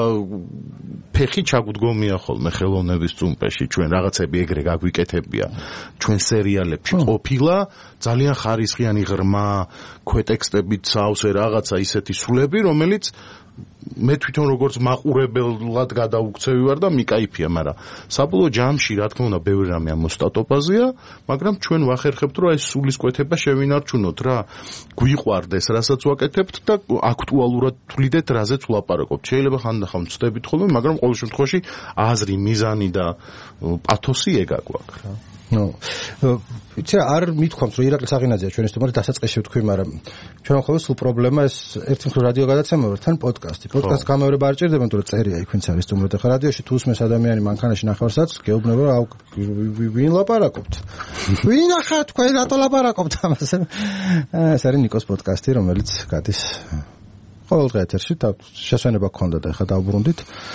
B: ფეხი ჩაგუდგომია ხოლმე ხელოვნების წუმპეში, ჩვენ რაღაცები ეგრე გაგვიკეთებია ჩვენ სერიალებში ყოფილა, ძალიან ხარისხიანი ღრმა ქვეტექსტებით სავსე რაღაცა ისეთი სულები, რომელიც მე თვითონ როგორც მაყურებელად გადაუქცევი ვარ და მიკაიფია, მაგრამ საბოლოო ჯამში რა თქმა უნდა ბევრი რამე ამოსტატობაზეა, მაგრამ ჩვენ ვახერხებთ რომ ეს სულისკვეთება შევინარჩუნოთ რა, გვიყვარდეს რასაც ვაკეთებთ და აქტუალურად თვლიდეთ რაზეც ვლაპარაკობთ. შეიძლება ხანდახან ვწდებით ხოლმე, მაგრამ ყოველ შემთხვევაში აზრი, მიზანი და პათოსი ეგ აქვს რა.
A: იცი არ მithქვამთ რომ ირაკლი საღინაძეა ჩვენი სტუმარი დასაწყისში ვთქვი, მაგრამ ჩვენ ხოლმე სულ პრობლემა ეს ერთი მხრივ რადიო გადაცემა ვარ, თან პოდკასტი გამეორება არ ჭირდება, იმიტომ რომ წერია იქ ვინც არის სტუმრად. ახლა რადიოში თუ უსმენს ადამიანი მანქანაში ნახევარსაც გეუბნება რომ ვინ ლაპარაკობთ? ვინ ახლა თქვენ რატო ლაპარაკობთ ამაზე? ეს არის ნიკოს პოდკასტი, რომელიც გადის ყოველდღე ეთერში და შესვენება გქონდა და ახლა დავბრუნდით.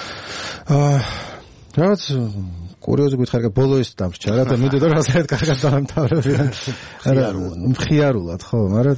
A: რაღაც კურიოზი გითხარგა ბოლო ის დამრჩა რა და მიდოდა რომ ასეთ კარგად დამთავრებიან. მხიარულად ხო, მაგრამ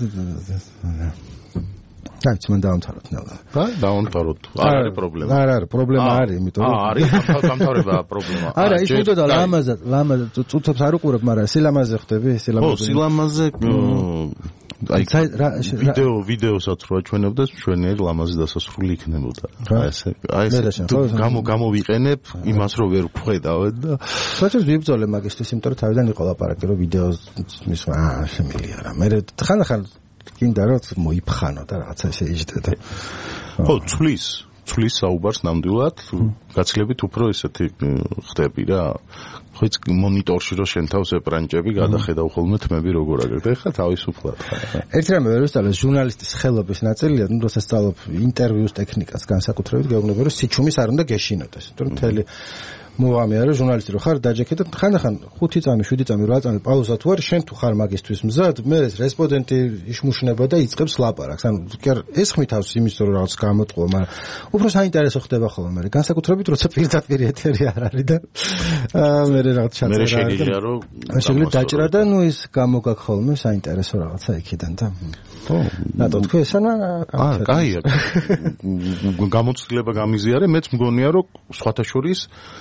A: დაიც მან დაამთავროთ ნელა.
B: დაამთავროთ. არ არის პრობლემა.
A: არ არის პრობლემა არის, იმიტომ რომ
B: არის დამთავრება პრობლემა.
A: არა, ის მიდოდა ლამაზად წუთებს არ უყურებ, მაგრამ სილამაზე ხდები,
B: ხო, სილამაზე აი ვიდეოსაც რო აჩვენებდეს, ჩვენიერ ლამაზი დასასრული იქნებოდა. აი ეს გამოვიყენებ იმას რომ ვერ ვხედავთ და
A: საერთოდ ვიბრძოლე მაგისტრის, იმიტომ რომ თავიდან იყო ლაპარაკი რომ ვიდეოს მისვა შემილია რა. მე ხან გინდა რომ მოიფხანო და რაღაცა ესე იჯდე.
B: ხო, ცვლის საუბარს ნამდვილად გაცილებით უფრო ესეთი ხდები რა. ხო იცი მონიტორში რო შენ თავს ეპრანჭები გადახედავ ხოლმე თმები როგორ აგერდა. ეხლა თავისუფლად ხარ.
A: ერთი რამე ვერ ვისწავლე, ჟურნალისტის ხელობის ნაწილია, ну, როცა სწავლობ ინტერვიუს ტექნიკას განსაკუთრებით, გეუბნება რომ სიჩუმის არ უნდა გეშინოდეს. იმიტომ რომ მთელი მოვამია რომ ჟურნალისტი რო ხარ დაჯექე და ხანდახან 5 წამი, 7 წამი, 8 წამი პაუზა თუ არის, შენ თუ ხარ მაგისტრის მზად, მე რესპონდენტი იშმუშნება და იწყებს ლაპარაკს. ანუ ეს ხმითავს იმის რომ რაღაც გამოტყვა, მაგრამ უფრო საინტერესო ხდება ხოლმე. მე განსაკუთრებით როცა პირდაპირ ეთერი არ არის და მე რაღაც ჩაწერა.
B: მე შეგიძლია რომ
A: შეგიძლია დაჭრა და ნუ ის გამოგაქ ხოლმე საინტერესო რაღაცა იქიდან და ხო. რატო თქვი ესანა?
B: კაია. გამოცდილება გამიზიარე, მეც მგონია რომ სხვათა შორის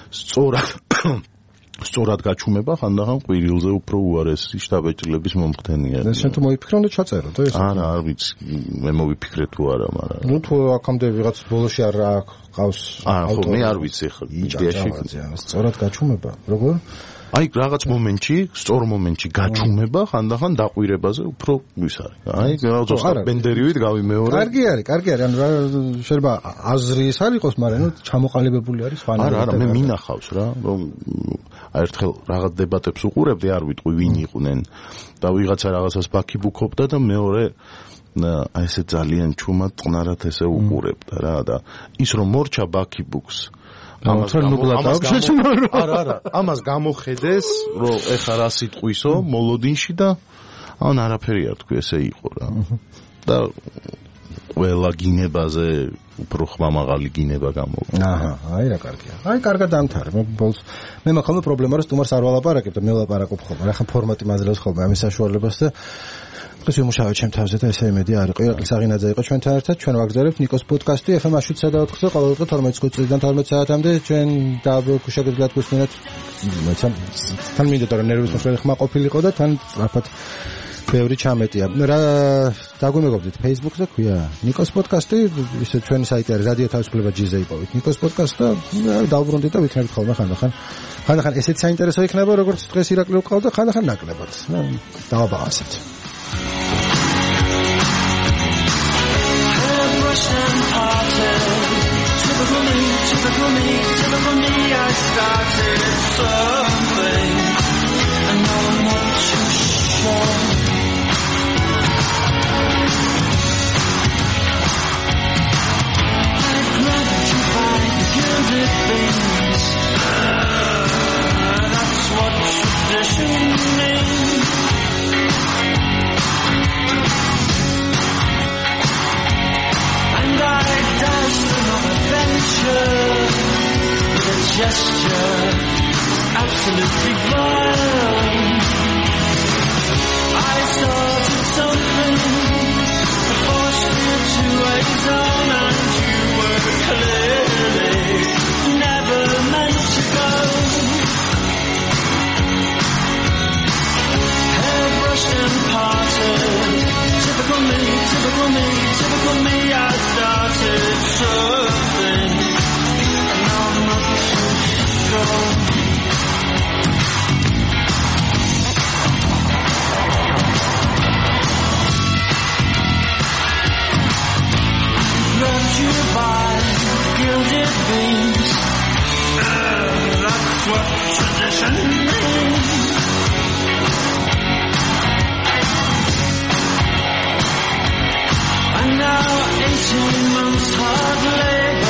B: სწორად გაჩუმება ხანდახან ყვირილზე უფრო უარესი შტაბეჭდილების მომხდენია.
A: და შენ თუ მოიფიქრე უნდა ჩაწერო და ეს.
B: არა, არ ვიცი, მე მოვიფიქრე თუ არა, მაგრამ.
A: ნუ თუ აქამდე ვიღაც ბოლოში არ ყავს.
B: ხო, მე არ ვიცი ხო იდეაში.
A: სწორად გაჩუმება. როგორ?
B: აი რაღაც მომენტში, სწორ მომენტში გაჩუმება ხანდახან დაყვირებაზე უფრო ის არის. აი ზუსტად ბენდერივით გავიმეორე.
A: კარგი არის. ანუ შეიძლება აზრი ის არ იყოს, მაგრამ ნუ ჩამოყალიბებული არის სხვა.
B: არა, მე მინახავს რა, რომ ერთხელ რაღაც დებატებს უყურებდი, არ ვიტყვი ვინ იყვნენ და ვიღაცა რაღაცას ბაქიბუქობდა და მეორე აი ესე ძალიან ჩუმად წყნარად ესე უყურებდა რა და ის რომ მორჩა ბაქიბუქს არა, ამას გამოხედეს, რომ ეხა რა სიტყვისო, მოლოდინში და ან არაფერი არ თქვი, ესე იყო რა. და ყველა გინებაზე უფრო ხმამაღალი გინება გამოვიდა.
A: აჰა, აი რა კარგია. აი კარგად დამთავრე. მე მაქვს პრობლემა, რომ სტუმარს არ ვალაპარაკებ და მე ვლაპარაკობ ხოლმე. რა ხა ფორმატი მაძლევს ხოლმე ამის საშუალებას და ეს ვიმუშავე ჩემ თავზე და ესე იმედი არ იყო. ირაკლი საღინაძე იყო ჩვენთან ერთად. ჩვენ ვაგზავნებთ ნიკოს პოდკასტი FM-ში 7:04-ზე ყოველ დღე 12 წუთიდან 12 საათამდე. ჩვენ შეგიძლიათ გვისმინოთ. თან მინდოდა რომ ნერვის მოსვლელი ხმა ყოფილიყო და თან სწრაფად ბევრი ჩამეტია. რა დაგვიმეგობრდით Facebook-ზე ქვია ნიკოს პოდკასტი, ისე ჩვენი საიტი არის რადიო თავისუფლება G-ზე იპოვეთ ნიკოს პოდკასტი და დავბრუნდით და ვიქნებით ხოლმე ხანდახან ესეც საინტერესო იქნება როგორც დღეს ირაკლი უყავდა, ხანდახან ნაკლებად. დავაბაღავსეთ. Typical me, I started something, and now I'm not too sure. I grabbed you by the gilded things, that's what tradition means. And I danced another venture with a gesture absolutely violent. I started something that forced you to a zone, and you were clearly never meant to go. Hairbrushed and parted, typical me, I started so.
C: And now 18 months hard labor